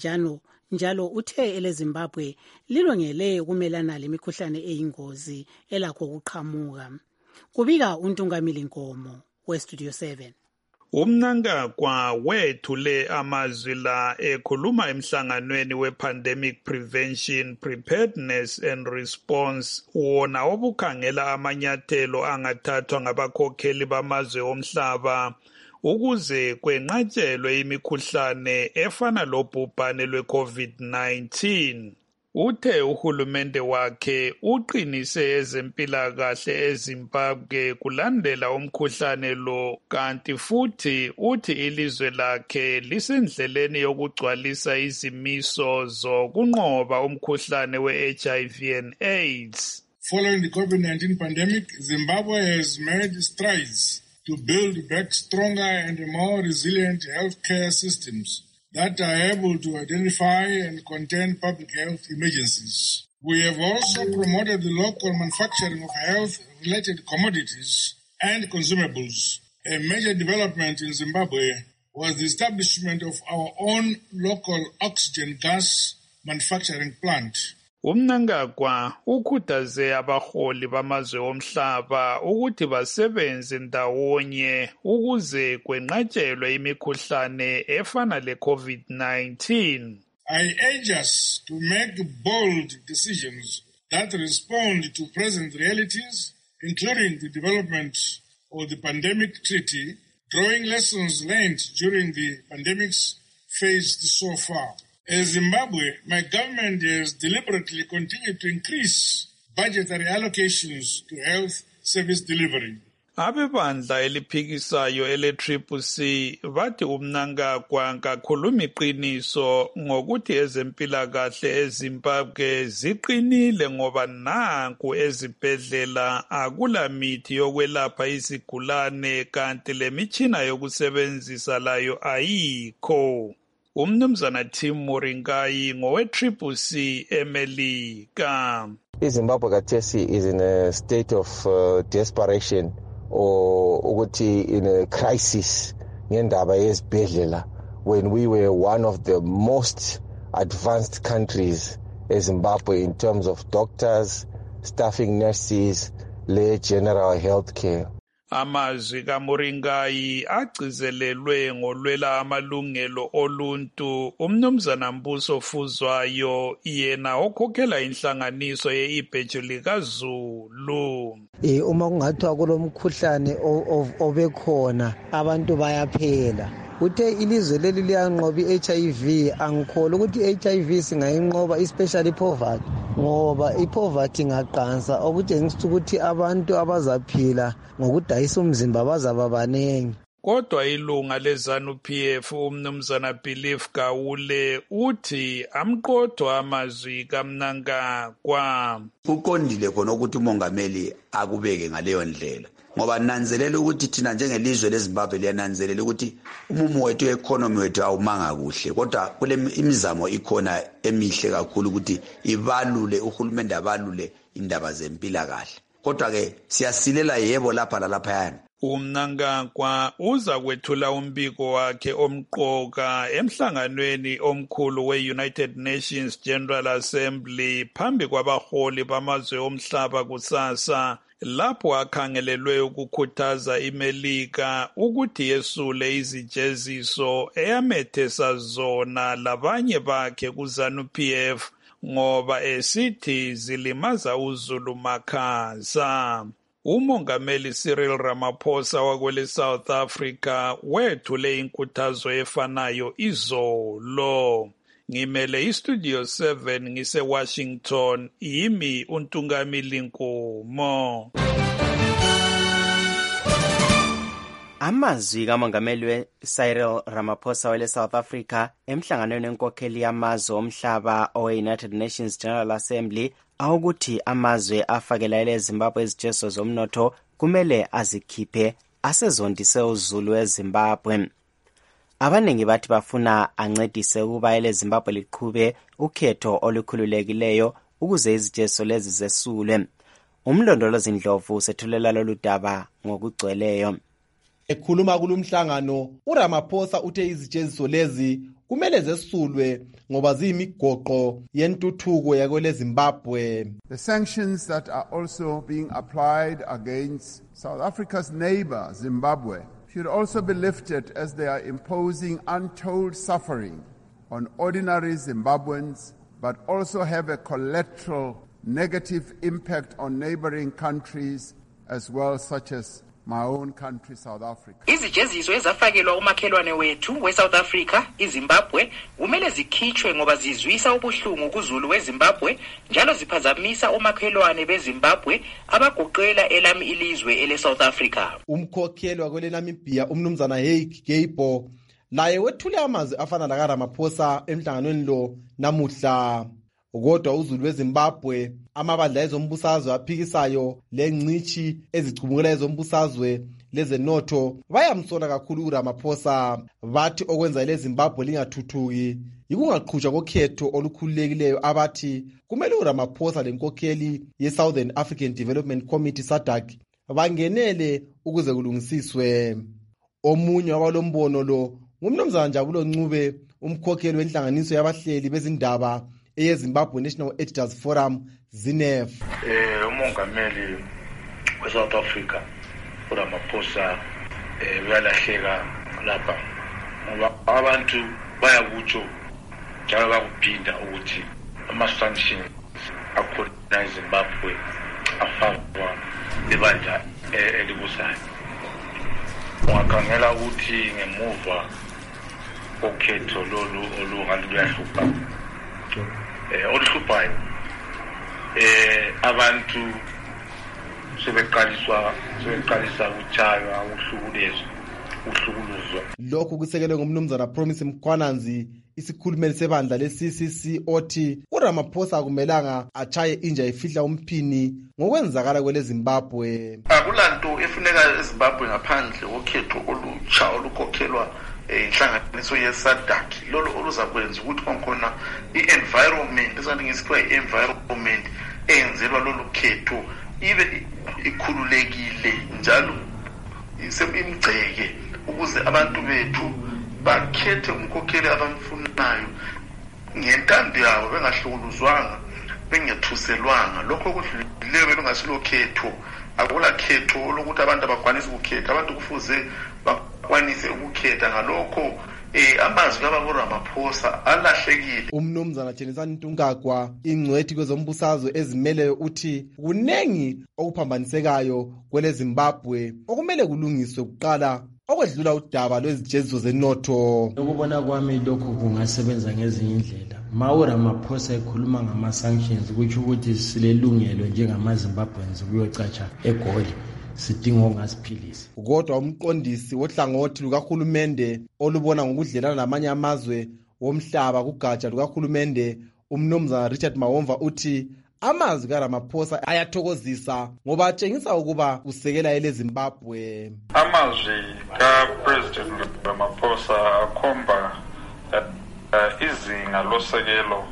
njalo uthe eleZimbabwe lilungele ukumelana lemikhuhlane eyingozi elakho ukuqhamuka. Kubika uNtungamili Nkomo weStudio 7. Umnangagwa wethule amazwi la ekhuluma emhlanganweni we-Pandemic Prevention, Preparedness and Response wona obukhangela amanyathelo angathathwa ngabakhokheli bamazwe omhlaba ukuze kwenqatshelwe imikhuhlane efana lobhubhane lwe-COVID-19. Uthe uhulumende wakhe uqinise ezempilakahle eZimbabwe kulandela umkhuhlane lo, kanti futhi uthi ilizwe lakhe lisendleleni yokugcwalisa izimiso zokunqoba umkhuhlane we-HIV and AIDS. Following the COVID-19 pandemic, Zimbabwe has made strides to build back stronger and more resilient healthcare systems that are able to identify and contain public health emergencies. We have also promoted the local manufacturing of health-related commodities and consumables. A major development in Zimbabwe was the establishment of our own local oxygen gas manufacturing plant. Umnangagwa ukhuthaze abaholi bamazwe omhlaba ukuthi basebenze ndawonye ukuze kwenqatshelwe imikhuhlane efana le-COVID-19. I urge us to make bold decisions that respond to present realities, including the development of the pandemic treaty, drawing lessons learned during the pandemics faced so far. As Zimbabwe, my government has deliberately continued to increase budgetary allocations to health service delivery. Abebandla eliphikisayo ele-CCC bathi uMnangagwa kakhuluma iqiniso ngokuthi ezempilakahle eZimbabwe ziqinile ngoba nanku ezibhedlela akula mithi yokwelapha izigulane kanti lemitshina yokusebenzisa layo ayikho. Umnumzana Tim Moringai ngowe-CCC eMelika. iZimbabwe kathesi is in a state of desperation or ukuthi in a crisis ngendaba yezibhedlela when we were one of the most advanced countries eZimbabwe in terms of doctors, staffing nurses, le general health care. Amazwi kaMoringai agcizelelwe ngolwela amalungelo oluntu umnumzana Mbuso Fuzwayo yena okhokhela inhlanganiso ye-ibheju likaZulu. Uma kungathiwa kulomkhuhlane obekhona abantu bayaphela. Uthe ilizwe leli liyanqoba i-HIV, angikholwa ukuthi i-HIV singayinqoba especially poverty ngoba i-poverty ingaqansa okutshengisa ukuthi abantu abazaphila ngokudayisa umzimba bazaba banengi. Kodwa ilunga leZANU-PF umnumzana Belief Gawule uthi amqothwa amazwi kaMnangagwa. Kuqondile khona ukuthi umongameli akubeke ngaleyo ndlela ngoba nanzelela ukuthi thina njengelizwe leZimbabwe liyananzelela ukuthi umumo wethu economy wethu awumanga kuhle kodwa kule imizamo ikhona emihle kakhulu ukuthi ibalule uhulumende abalule indaba zempilakahle kodwa ke siyasilela yebo lapha lalaphayana. uMnangagwa uza kwethula umbiko wakhe omqoka emhlanganweni omkhulu we-United Nations General Assembly phambi kwabaholi bamazwe omhlaba kusasa lapho akhangelelwe ukukhuthaza iMelika ukuthi yesule izijeziso eyamethesa zona labanye bakhe kuZANU-PF ngoba esithi zilimaza uZulu makhaza. Umongameli Cyril Ramaphosa wakwele South Africa wethule inkuthazo efanayo izolo. Ngimele iStudio 7 ngise-Washington, yimi uNtungamili Nkomo. Amazwi kamongameli we-Cyril Ramaphosa wele South Africa emhlanganweni wenkokheli yamazwe omhlaba owe-United Nations General Assembly awukuthi amazwe afakela eZimbabwe izijezo zomnotho kumele azikhiphe asezondise uZulu eZimbabwe. Abaningi bathi bafuna ancedise ukuba eZimbabwe liqhube ukhetho olukhululekileyo ukuze izijezo lezi zesulwe. Umlondolozi Ndlovu sethulela lolu daba ngokugcweleyo. Ekhuluma kulumhlangano uRamaphosa uthe izijeziso lezi kumele zesulwe ngoba ziyimigoqo yentuthuko yakwele Zimbabwe. The sanctions that are also being applied against South Africa's neighbor Zimbabwe should also be lifted as they are imposing untold suffering on ordinary Zimbabweans but also have a collateral negative impact on neighboring countries as well, such as my own country, South Africa. Izijeziso ezafakelwa umakhelwane wethu we-South Africa, iZimbabwe, kumele zikhitshwe ngoba zizwisa ubuhlungu kuZulu weZimbabwe, njalo ziphazamisa omakhelwane beZimbabwe abagoqela elami ilizwe ele-South Africa. Umkhokheli wakwele Namibia umnumzana Hage Geibo laye wethule amazwi afana lakaRamaphosa emhlanganweni lo namuhla. Kodwa uZulu weZimbabwe amabandla ezombusazwe aphikisayo lengcithi ezichubukela ezombusazwe lezenotho bayamsola kakhulu uRamaphosa bathi okwenza leZimbabwe lingathuthuki yikungaqhutshwa kokhetho olukhululekileyo abathi kumele uRamaphosa lenkokheli yeSouthern African Development Committee SADC bangenele ukuze kulungisiswe. Omunye wabalombono lo ngumnumzana Njabulo Ncube umkhokheli wenhlanganiso yabahleli bezindaba eyeZimbabwe National Editors Forum ZINEF. Umongameli we-South Africa uRamaphosa uyalahleka lapha ngoba abantu bayakutsho njalo bakuphinda ukuthi ama-sanctions akhona eZimbabwe afakwa ibandla elibusayo. Ungakhangela ukuthi ngemuva kokhetho lolu olungathi luyahlupha oluhluphayo abantu sebeqalisa ukutshaywa uhlukuluzwa. Lokhu kusekelwe ngumnumzana Promise Mkhwananzi, isikhulumeli sebandla le-CCC, othi uRamaphosa akumelanga achaye inja ifihla umphini ngokwenzakala kwele Zimbabwe. Akulanto efuneka eZimbabwe ngaphandle kokhetho olutsha olukhokhelwa inhlanganiso ye-SADC, lolo oluzakwenza ukuthi konkhona i-environment, esanti ngesikhiwa i-environment eyenzelwa lolu khetho ibe ikhululekile njalo imgceke, ukuze abantu bethu bakhethe umkhokheli abamfunayo ngentando yabo, bengahlukuluzwanga, bengethuselwanga. Lokho kudlulileyo belungasilo khetho, akula khetho lokuthi abantu abakwanisa ukukhetha. Abantu kufuze bakwanise ukukhetha. Ngalokho amazwi kaBabuRamaphosa alahlekile. Umnumzana Thenisani Ntungagwa, ingcwethi kwezombusazwe ezimeleyo, uthi kunengi okuphambanisekayo kwele Zimbabwe okumele kulungiswe kuqala okwedlula udaba lwezijeziso zenotho. Ukubona kwami lokhu kungasebenza ngezinye indlela. MaURamaphosa ekhuluma ngama-sanctions kutsho ukuthi silelungelo njengama-Zimbabweans kuyocatsha eGoli, sidinga ongasiphilisa. Kodwa umqondisi wohlangothi lukahulumende olubona ngokudlelana namanye amazwe womhlaba kugatsha lukahulumende, umnumzana Richard Mawomva, uthi amazwi kaRamaphosa ayathokozisa ngoba atshengisa ukuba usekela ele Zimbabwe. Amazwi kaPresident Ramaphosa akhomba izinga losekelo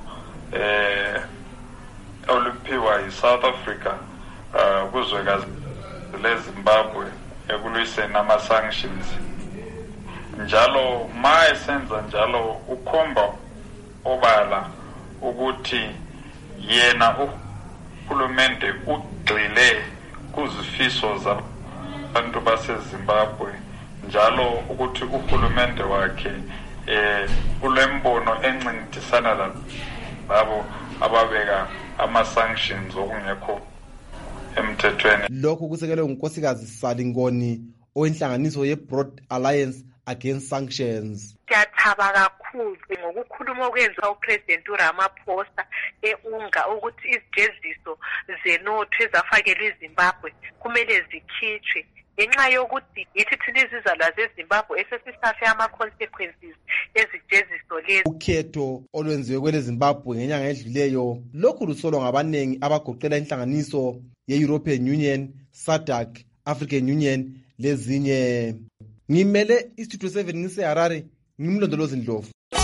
oluphiwa yiSouth Africa kuzwekazi leZimbabwe ekulwiseni ama-sanctions. Njalo ma esenza njalo ukhomba obala ukuthi yena uhulumende ugxile kuzifiso zabantu baseZimbabwe, njalo ukuthi uhulumende wakhe ulembono encintisana labo ababeka ama-sanctions okungekho emthethweni. Lokhu kusekelwe ngunkosikazi Salingoni owenhlanganiso ye-Broad Alliance Against Sanctions. Siyathaba kakhulu ngokukhuluma okwenziwa uPresident uRamaphosa unga ukuthi izijeziso zenotho ezafakelwe iZimbabwe kumele zikhitshwe ngenxa yokuthi yithi thina izizalwa zeZimbabwe esesisafe ama-consequences ezijeziso lezi. Ukhetho olwenziwe kwele Zimbabwe ngenyanga edluleyo lokhu lusolwa ngabanengi abagoqela inhlanganiso ye-European Union, SADC, African Union lezinye. Ngimele iStudio 7 ngiseHarare, ngimlondolozi Ndlovu.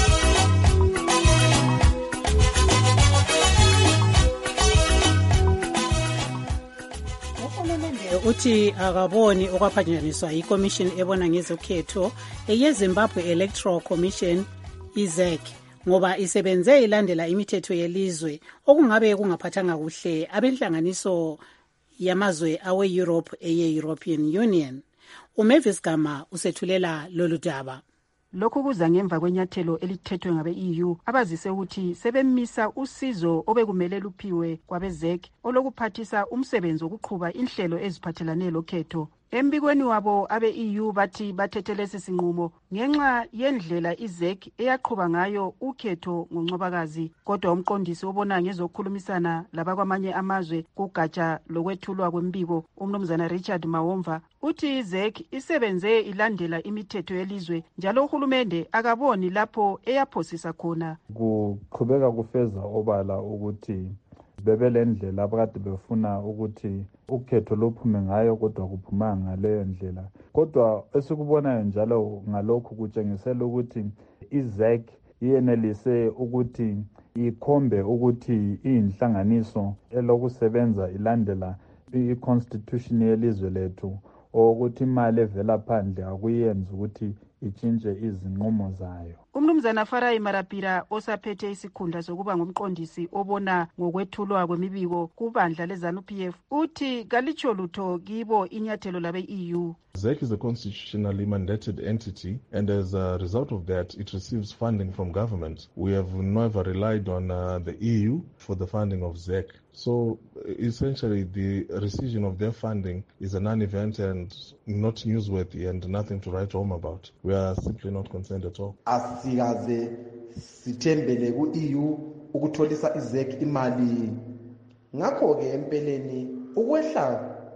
Uthi akaboni okwaphanjaniswa iCommission ebona ngezokhetho yeZimbabwe Electoral Commission iZEC ngoba isebenze ilandela imithetho yelizwe okungabe kungaphathanga kuhle abenhlanganiso yamazwe awe-Europe eye-European Union. uMavis Gama usethulela lolu daba. Lokhu kuza ngemva kwenyathelo elithethwe ngabe-EU abazise ukuthi sebemisa usizo obekumele luphiwe kwabeZEC olokuphathisa umsebenzi wokuqhuba inhlelo eziphathelane lokhetho. Embikweni wabo abe-EU bathi bathethe lesi sinqumo ngenxa yendlela iZEC eyaqhuba ngayo ukhetho ngoNcwabakazi. Kodwa umqondisi obona ngezokukhulumisana labakwamanye amazwe kugatsha lokwethulwa kwembiko umnumzana Richard Mawomva uthi iZEC isebenze ilandela imithetho yelizwe njalo uhulumende akaboni lapho eyaphosisa khona. Kuqhubeka kufeza obala ukuthi bebelendlela abakade befuna ukuthi ukhetho lophume ngayo kodwa kuphuma ngaleyo ndlela. Kodwa esikubonayo njalo ngalokhu kutshengisela ukuthi iZEC iyenelise ukuthi ikhombe ukuthi iyinhlanganiso elokusebenza ilandela i-constitution yelizwe lethu, ukuthi imali evela phandle akuyenzi ukuthi itshintshe izinqumo zayo. Umnumzana Farai Marapira osaphethe isikhundla sokuba ngumqondisi obona ngokwethulwa kwemibiko kubandla leZANU-PF uthi kalitsho lutho kibo inyathelo labe-EU. ZEC is a constitutionally mandated entity, and as a result of that, it receives funding from government. We have never relied on the EU for the funding of ZEC. So essentially, the rescission of their funding is a non-event and not newsworthy and nothing to write home about. We are simply not concerned at all. Asikaze sithembele ku-EU ukutholisa iZEC imali. Ngakho ke empeleni ukwehla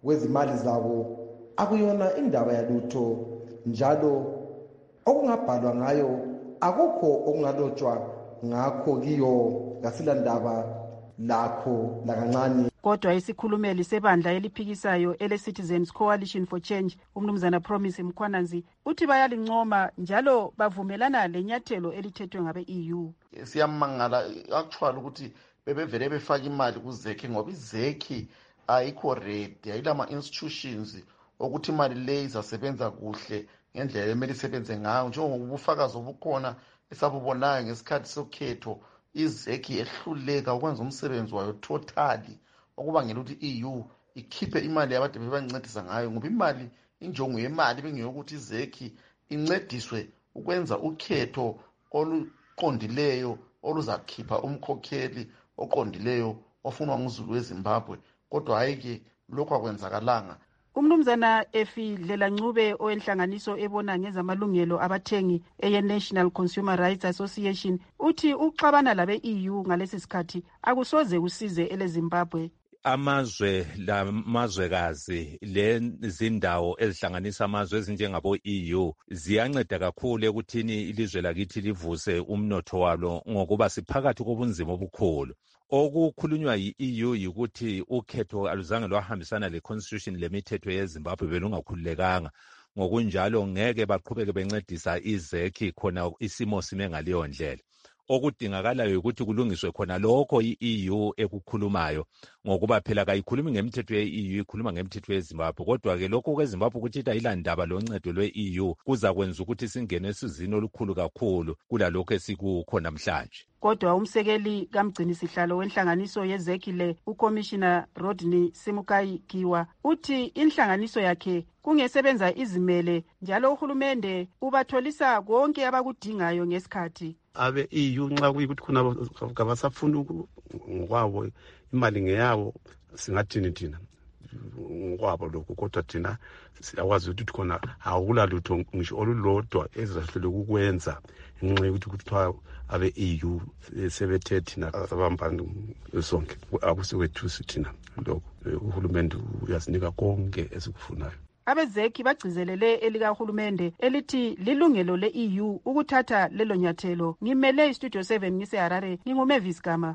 kwezimali zabo akuyona indaba yalutho, njalo okungabhalwa ngayo akukho okungalotshwa ngakho kiyo, kasilandaba lakho lakancane. Kodwa isikhulumeli sebandla eliphikisayo ele-Citizens Coalition for Change, umnumzana Promise Mkhwananzi, uthi bayalincoma njalo bavumelana lenyathelo elithethwe ngabe-EU. Siyamangala actually ukuthi bebevele befaka imali kuzekhi, ngoba izekhi ayikho ready, ayilama institutions ukuthi imali le izasebenza kuhle ngendlela emele isebenze ngayo, njengoba ubufakazi obukhona esabubonayo ngesikhathi sokhetho. Izekhi ehluleka ukwenza umsebenzi wayo totally, okubangela ukuthi i-EU ikhiphe imali yabantu bebancedisa ngayo, ngoba imali injongo yemali bengeyokuthi izekhi incediswe ukwenza ukhetho oluqondileyo oluzakhipha umkhokheli oqondileyo ofunwa nguzulu weZimbabwe, kodwa hayi-ke lokhu akwenzakalanga. Umnumzana Efi Dlela-Ncube owenhlanganiso ebona ngezamalungelo abathengi eye-National Consumer Rights Association uthi uxabana labe-EU ngalesi sikhathi akusoze kusize ele-Zimbabwe. Amazwe lamazwekazi lezindawo ezihlanganisa amazwe ezinjengabo-EU ziyanceda kakhulu ekuthini ilizwe lakithi livuse umnotho walo, ngokuba siphakathi kobunzima obukhulu. Okukhulunywa yi-EU yikuthi ukhetho aluzange lwahambisana le-constitution lemithetho yeZimbabwe belungakhululekanga, ngokunjalo ngeke baqhubeke bencedisa izekhi khona isimo sime ngaleyo ndlela. Okudingakalayo ukuthi kulungiswe khona lokho i-EU ekukhulumayo, ngokuba phela kayikhulumi ngemithetho ye-EU, ikhuluma ngemithetho yeZimbabwe. Kodwa-ke lokho kweZimbabwe ukuthi ayilandaba loncedo lwe-EU kuza kwenza ukuthi singene esizini olukhulu kakhulu kulalokho esikukhona namhlanje. Kodwa umsekeli kamgcinisihlalo wenhlanganiso yezekhi le, uCommissioner Rodney Simukai Giwa, uthi inhlanganiso yakhe kungesebenza izimele njalo uhulumende ubatholisa konke abakudingayo ngesikhathi. Abe-EU nxa kuyikuthi khona kabasafuni ngokwabo imali ngeyabo, singathini thina ngokwabo lokhu, kodwa thina siyakwazi ukuthi khona akulalutho ngisho olulodwa ezizahlule ukukwenza ngenxa yokuthi kuthiwa abe-EU sebethe thina abambani sonke akusikwethusi thina lokhu. Uhulumende uyasinika konke esikufunayo. Abezekhi bagcizelele elikahulumende elithi lilungelo le-EU ukuthatha lelo nyathelo. Ngimele iStudio 7 ngiseHarare, nginguMavis Gama.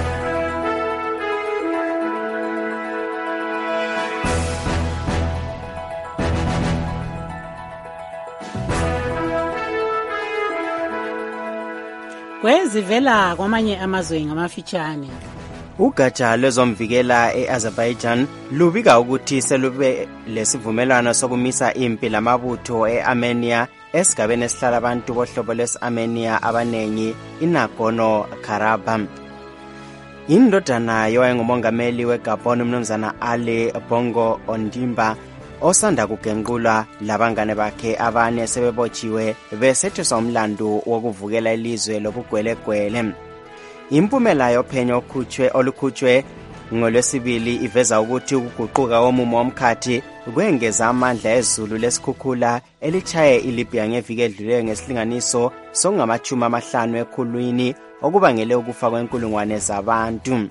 Kwezivela kwamanye amazwe ngamafitshane. Ugatsha lwezomvikela e-Azerbaijan lubika ukuthi selube lesivumelwano sokumisa impi lamabutho e-Armenia esigabeni esihlala abantu bohlobo lwesi-Armenia abanengi iNagorno-Karabakh. Indodana yowayengumongameli weGabon umnumzana Ali Bongo Ondimba osanda kugenqulwa labangane bakhe abane sebebotshiwe besetheswa umlandu wokuvukela ilizwe lobugwelegwele. Impumela yophenyo olukhutshwe ngolwesibili iveza ukuthi ukuguquka komumo womkhathi kwengeza amandla ezulu lesikhukhula elitshaye iLibya ngeviki edluleyo ngesilinganiso sokungama-50 ekhulwini okubangele ukufa kwenkulungwane zabantu.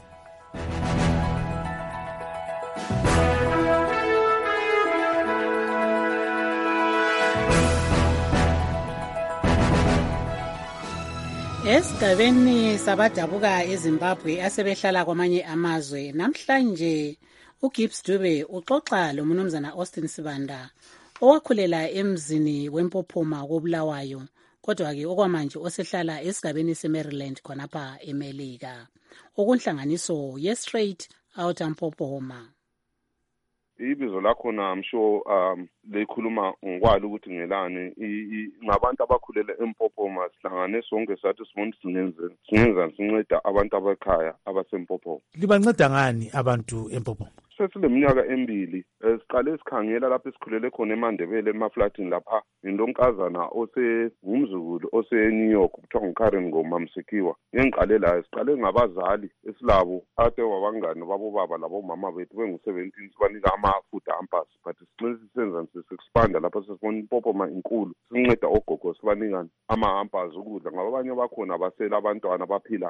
Esigabeni sabadabuka eZimbabwe asebehlala kwamanye amazwe, namhlanje uGibbs Dube uxoxa lo mnumzana Austin Sibanda owakhulela emzini wempophoma koBulawayo, kodwa-ke okwamanje osehlala esigabeni seMaryland khonapha eMelika, okunhlanganiso ye-Straight Outta Mpophoma. Ibizo lakhona I'm sure likhuluma ngokwalo ukuthi ngelani ngabantu abakhulela eMpophoma, sihlangane sonke sathi sifuna singenza sinceda abantu abakhaya abaseMpophoma. Libanceda ngani abantu eMpophoma? Sesileminyaka emibili siqale sikhangela lapho esikhulele khona eMandebele emaflatini lapha indonkazana ngumzukulu ose-New York kuthiwa nguKaren Ngomamsekiwa. Ngiqale la siqale ngabazali esilabo ade wabangani babobaba labomama bethu bengu-17 sibanika ama-food hampers, but sisenza sisi-expanda lapho sesibona iMpophoma inkulu sinceda ogogo sibanika ama-hampers ukudla ngoba abanye bakhona basela abantwana abaphilayo.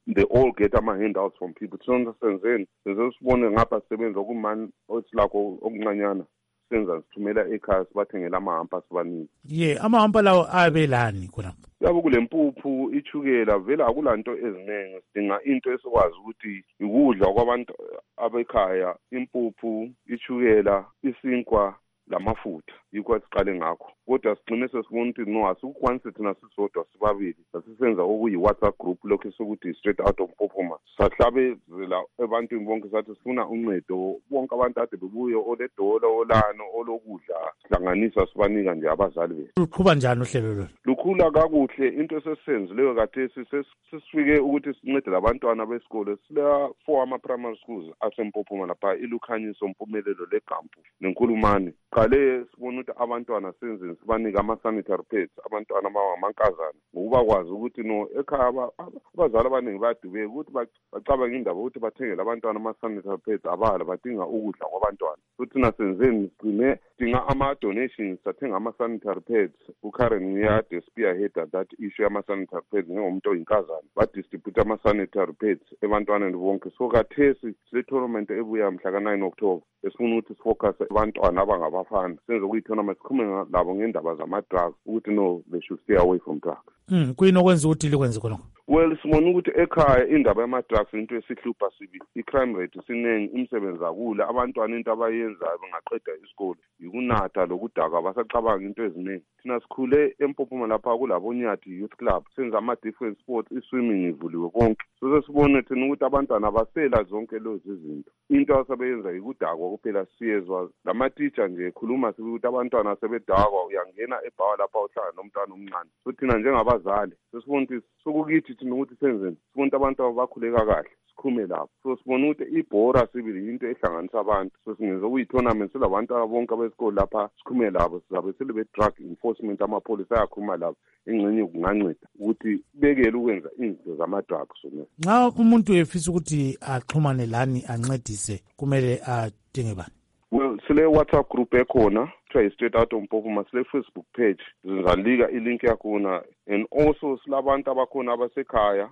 they all get ama-handouts from people. Sonke senzeni sibone ngapha sisebenza kumani osilakho okuncanyana senza sithumela ekhaya sibathengela amahampa sibanike. Amahampa lawo abelani khona? Yabo kule mpuphu ichukela vele akulanto eziningi, sidinga into esikwazi ukuthi ukudla kwabantu abekhaya, impuphu, ichukela, isinkwa lamafutha yikho siqale ngakho. Kodwa sigcine sesibona ukuthi no asikukwanisi thina sisodwa sibabili sasisenza okuyi-WhatsApp group lokho sokuthi straight out of Mpophoma sahlabezela ebantwini bonke sathi sifuna uncedo bonke abantu ade bebuye oledola olano olokudla sihlanganisa sibanika nje abazali bethu. Luqhuba njani uhlelo lolu? Lukhula kakuhle. Into esisenzileyo kathesi sesifike ukuthi sincede labantwana besikole sila 4 ama-primary schools aseMpophoma lapha iLukhanyiso, Mpumelelo, leGampu neNkulumane. Qale sibona ukuthi abantwana senzeni sibanika ama-sanitary pads abantwana abangamankazana ngokubakwazi ukuthi no ekhaya abazali abaningi bayadubeka ukuthi bacabanga indaba ukuthi bathengele abantwana ama-sanitary pads abala badinga ukudla kwabantwana. Futhi thina senzeni sidinga ama-donations sathenga ama-sanitary pads. uKaren uyade spearhead that issue yama-sanitary pads njengomuntu oyinkazana badistribute ama-sanitary pads ebantwaneni bonke. So kathesi sile tournament ebuya mhla ka-9 October esifuna ukuthi sifocus abantwana abangabafana senze kuyi-tournament sikhulume labo ngendaba zama-drugs ukuthi no they should stay away from drugs. Kuyini okwenza ukuthi likwenze khonokho? Well, sibona ukuthi ekhaya indaba yama-drugs into esihlupha sibili. I-crime rate siningi, imisebenzi akula, abantwana into abayenzayo bengaqeda isikole yikunatha lokudakwa, abasacabanga into eziningi. Thina sikhule eMpophoma lapha kulabonyathi youth club senza ama-different sports, i-swimming ivuliwe konke. So sesibone thina ukuthi abantwana basela zonke lezi zinto. Into asabeyenza yikudakwa kuphela. Siyezwa lama-teacher nje ekhuluma ukuthi abantwana sebedakwa, uyangena ebhawa lapha uhlala nomntwana omncane. So thina njengabazali sesibona ukuthi sokukithi thina ukuthi senzeni sibona ukuthi abantu abakhuleka kahle sikhume lapho. So sibona ukuthi ibhora sibili into ehlanganisa abantu. So singenza kuyi-tournament selabantu bonke abesikole lapha sikhume labo sizabe sele be-drug enforcement amapholisa ayakhuluma lapho engxenye kunganceda ukuthi bekele ukwenza izinto zama-drugs. Nxa umuntu efisa ukuthi axhumane lani ancedise kumele adinge bani? Well, sile WhatsApp group ekhona kuthiwa yi-Straight Out of Mpophoma, sile Facebook page sizalika ilink yakhona, and also silabantu abakhona abasekhaya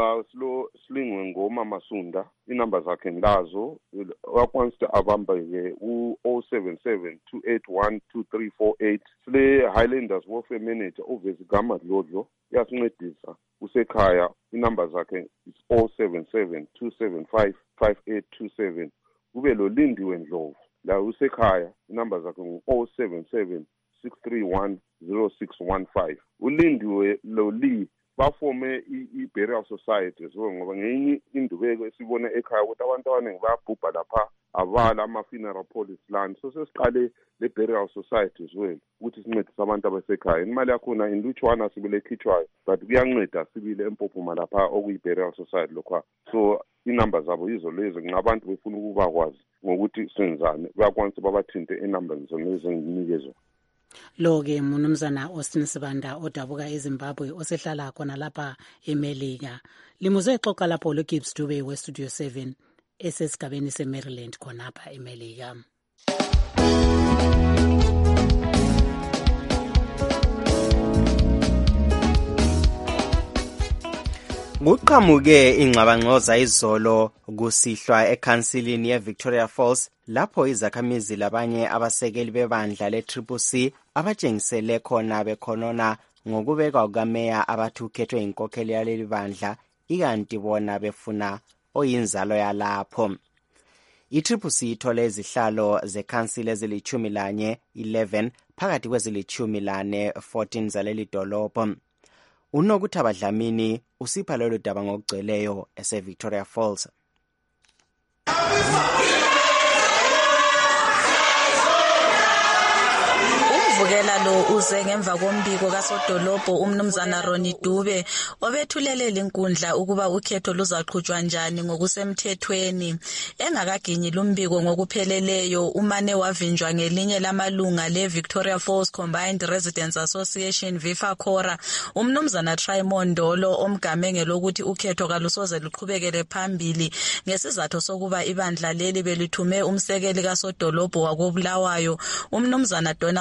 silingwe ngoma Masunda, inamba zakhe ngilazo, wakwansi abamba-ke u-077 281 2348. Sile Highlanders Warfare Manager ovezi igama Dlodlo yasincedisa usekhaya, inamba zakhe is 077 275 5827. Kube lo Lindiwe Ndlovu la usekhaya, inamba zakhe ngu-077 631 0615. uLindiwe Loli bafome i-burial society ngoba ngenye indubeko esibona ekhaya ukuthi abantu abaningi bayabhubha lapha abala ama-funeral police land. So sesiqale le-burial society ukuthi sincedise abantu abasekhaya. Imali yakhona inlutshwana sibile ekhitshwayo but kuyanceda sibile eMpophoma lapha okuyi-burial society lokho. So inamba zabo yizo lezo, ngabantu befuna ukuba kwazi ngokuthi senzani bayakwanisa babathinte enambeni zona ezinginikezwa. Lo-ke mnumzana Austin Sibanda odabuka eZimbabwe osehlala khona lapha eMelika. Limuze xoxa lapho loGibbs Dube weStudio 7 esesigabeni seMaryland khonapha eMelika. Kuqhamuke ingxabangxoza izolo kusihlwa ekhansilini yeVictoria Falls lapho izakhamizi labanye abasekeli bebandla le-CCC abatshengisele khona bekhonona ngokubekwa kukameya abathi ukhethwe inkokheli yaleli bandla ikanti bona befuna oyinzalo yalapho. I-CCC ithole izihlalo zekhansili ezili-11 phakathi kwezili-14 zaleli dolobho. Unokuthaba Dlamini usipha lolu daba ngokugcweleyo ese-Victoria Falls. Umvukela lo uze ngemva kombiko kasodolobho umnumzana Ronnie Dube obethulele linkundla ukuba ukhetho luzaqhutshwa njani ngokusemthethweni. Engakaginyi lumbiko ngokupheleleyo umane wavinjwa ngelinye lamalunga le-Victoria Falls Combined Residents Association VIFACORA umnumzana Trimond Ndolo omgamenge lokuthi ukhetho kalusoze luqhubekele phambili ngesizathu sokuba ibandla leli belithume umsekeli kasodolobho wakobulawayo umnumzana Donaldson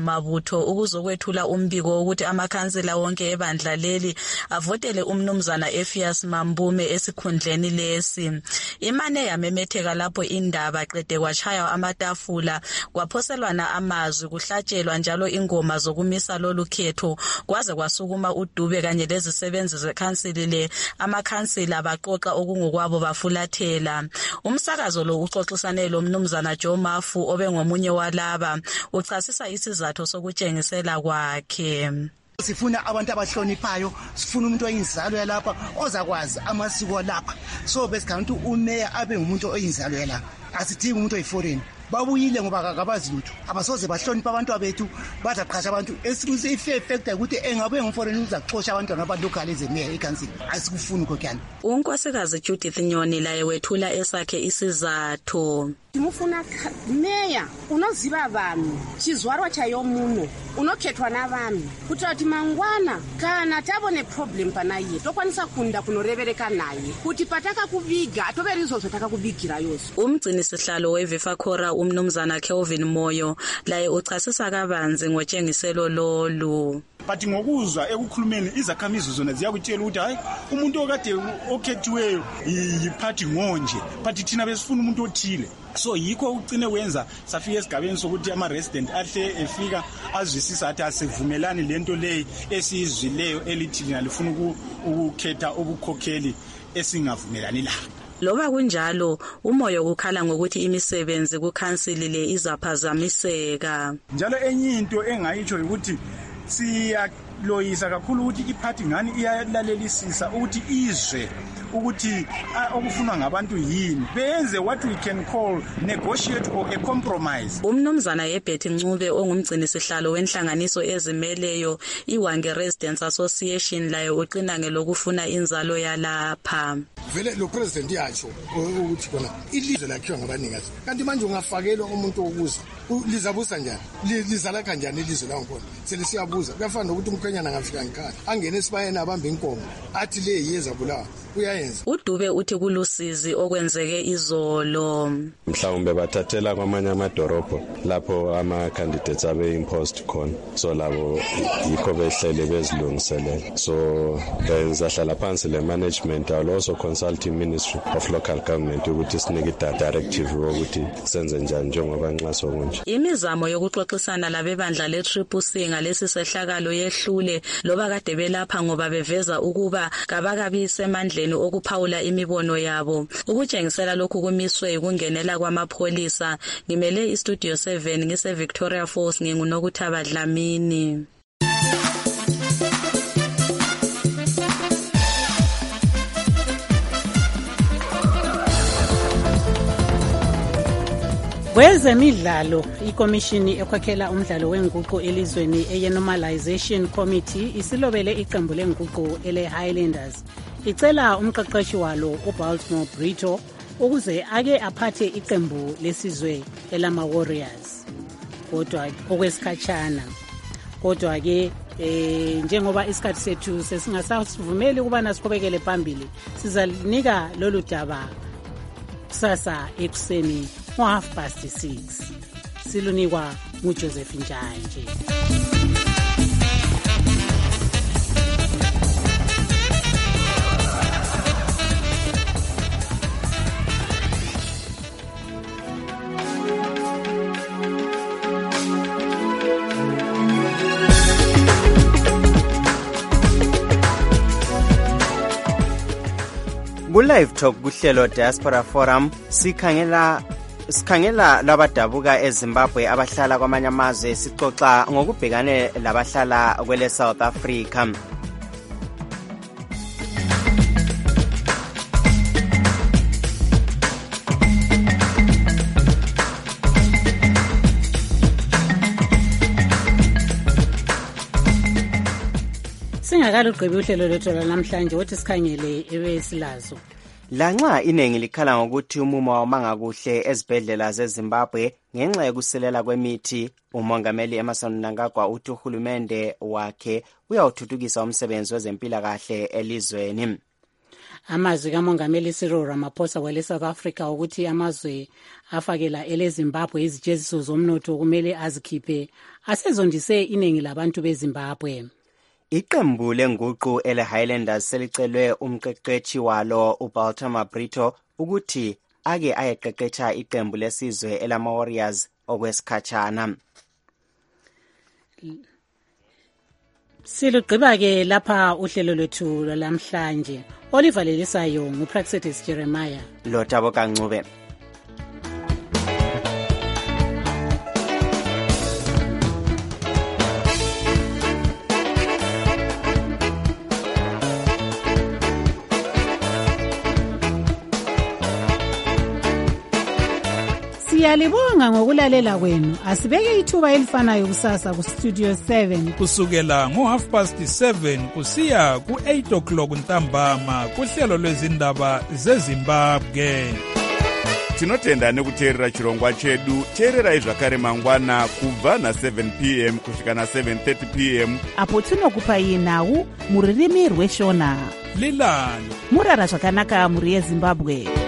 mabutho ukuzokwethula umbiko ukuthi amakhansila wonke ebandla leli avotele umnumzana Ephias Mambume esikhundleni lesi. Imane yamemetheka lapho indaba qede kwashaya amatafula kwaphoselwana amazwi kuhlatshelwa njalo ingoma zokumisa lolu khetho kwaze kwasukuma uDube kanye lezisebenzi zekhansili le amakhansila baqoqa okungokwabo bafulathela. Umsakazo lo uxoxisane lo mnumzana Joe Mafu obengomunye walaba uchasisa isizathu sokutshengisela kwakhe. Sifuna abantu abahloniphayo, sifuna umuntu oyinzalo yalapha ozakwazi amasiko lapha. So besikhantu umeya abe ngumuntu oyinzalo yalapha. Asidingi umuntu oyiforeign. Babuyile ngoba akabazi lutho. Abasoze bahlonipha abantu abethu, bazaqhasha abantu. Esikuze effect ukuthi engabe ngumforeign uzaxoxa abantu ngabantu local ezemeya eCouncil. Asikufuni kokuyana. Unkosikazi Judith Nyoni laye wethula esakhe isizathu. Timufuna meya unoziva vanhu chizwarwa chayo muno unokhethwa navanhu kuti ati mangwana kana tavone problem panaiye tokwanisa kunda kunorevereka naye kuti pataka kuviga atoveri izvozvo takakuvigira yose. Umgcini sihlalo weVifakora umnumzana Kelvin Moyo laye uchasisa kabanzi ngotshengiselo lolu. But ngokuzwa ekukhulumeni izakhamizi zona ziyakutshela ukuthi hayi umuntu okade okhethiweyo yiphathi ngonje but thina besifuna umuntu othile. So yikho ucine wenza safika esigabeni sokuthi ama-resident ahle efika azwisisa athi asivumelani lento leyi esiyizwileyo elithi lina lifuna ukukhetha ubukhokheli esingavumelani lakho. Loba kunjalo umoyo ukhala ngokuthi imisebenzi kukhansili le izaphazamiseka. Njalo enye into engayitsho ukuthi siyaloyisa kakhulu ukuthi iphathi ngani iyalalelisisa ukuthi izwe ukuthi okufunwa ngabantu yini benze what we can call negotiate or a compromise. Umnumzana Yebhethi Ncube ongumgcini sihlalo wenhlanganiso ezimeleyo iWange Residents Association laye uqina ngelokufuna inzalo yalapha. Vele lo president yacho ukuthi khona ilizwe lakhiwa ngabanikazi kanti manje ungafakelwa umuntu okuza lizabusa njani lizala kanjani ilizwe langikhona selisiyabuza kuyafana nokuthi umkhwenyana ngafika ngikhaya angene esibayeni abambe inkomo athi le yeza bulawa uyayenza. uDube uthi kulusizi okwenzeke izolo mhlawumbe bathathela kwamanye amadorobho lapho ama candidates abe imposed khona so labo yikho behlele bezilungiselela so benzahlala phansi le management also consulting Ministry of Local Government ukuthi sinike directive ukuthi senze njani njengoba nxaso kunje. Imizamo yokuxoxisana labebandla leTriple ngalesi sehlakalo yehlule loba kade belapha ngoba beveza ukuba kabakabi semandleni okuphawula imibono yabo. Ukutshengisela lokhu kumiswe ukungenela kwamapholisa. Ngimele iStudio 7 ngise Victoria Falls nginguNokuthaba Dlamini. Kwezemidlalo ikomishini ekwakhela umdlalo wenguqu elizweni eyenormalization committee isilobele iqembu lenguqu ele Highlanders icela umqeqeshi walo uBaltimore Brito ukuze ake aphathe iqembu lesizwe elama Warriors kodwa okwesikhatshana kodwa ke njengoba isikhathi sethu sesingasavumeli ukuba nasiqhubekele phambili sizanika lolu daba kusasa ekuseni ngo6:30 silunikwa nguJoseph Njanje. Ku-Live Talk kuhlelo Diaspora Forum sikhangela labadabuka eZimbabwe abahlala kwamanye amazwe sixoxa ngokubhekane labahlala kwele South Africa. Singakalugqibi uhlelo lethu namhlanje wothi sikhangele ebesilazo. Lanxa inengi likhala ngokuthi umumo wawumanga kuhle ezibhedlela zeZimbabwe ngenxa yokuselela kwemithi, umongameli Emmerson Mnangagwa uthi uhulumende wakhe uyawuthuthukisa umsebenzi wezempilakahle elizweni. Amazwi kaMongameli Cyril Ramaphosa wele South Africa ukuthi amazwe afakela eleZimbabwe izijeziso zomnotho kumele azikhiphe asezondise iningi labantu beZimbabwe. Iqembu lenguqu ele Highlanders selicelwe umqeqeshi walo uBaltimore Brito ukuthi ake ayeqeqesha iqembu lesizwe elama Warriors okwesikhatshana. Silugqiba ke lapha uhlelo lwethu lamhlanje. Oliver Lelisayo nguPraxedis Jeremiah. Lotabo Kancube. Siyalibonga ngokulalela kwenu. Asibeke ithuba elifanayo kusasa ku Studio 7 kusukela ngo7:30 kusiya ku8:00 ntambama kuhlelo lwezindaba zeZimbabwe. Tinotenda nekuteerera chirongwa chedu. Teererai zvakare mangwana kubva na7 p.m. kusvika na7:30 p.m. apo tinokupai nhau muririmi rweshona. Lilani murara zvakanaka muri yeZimbabwe.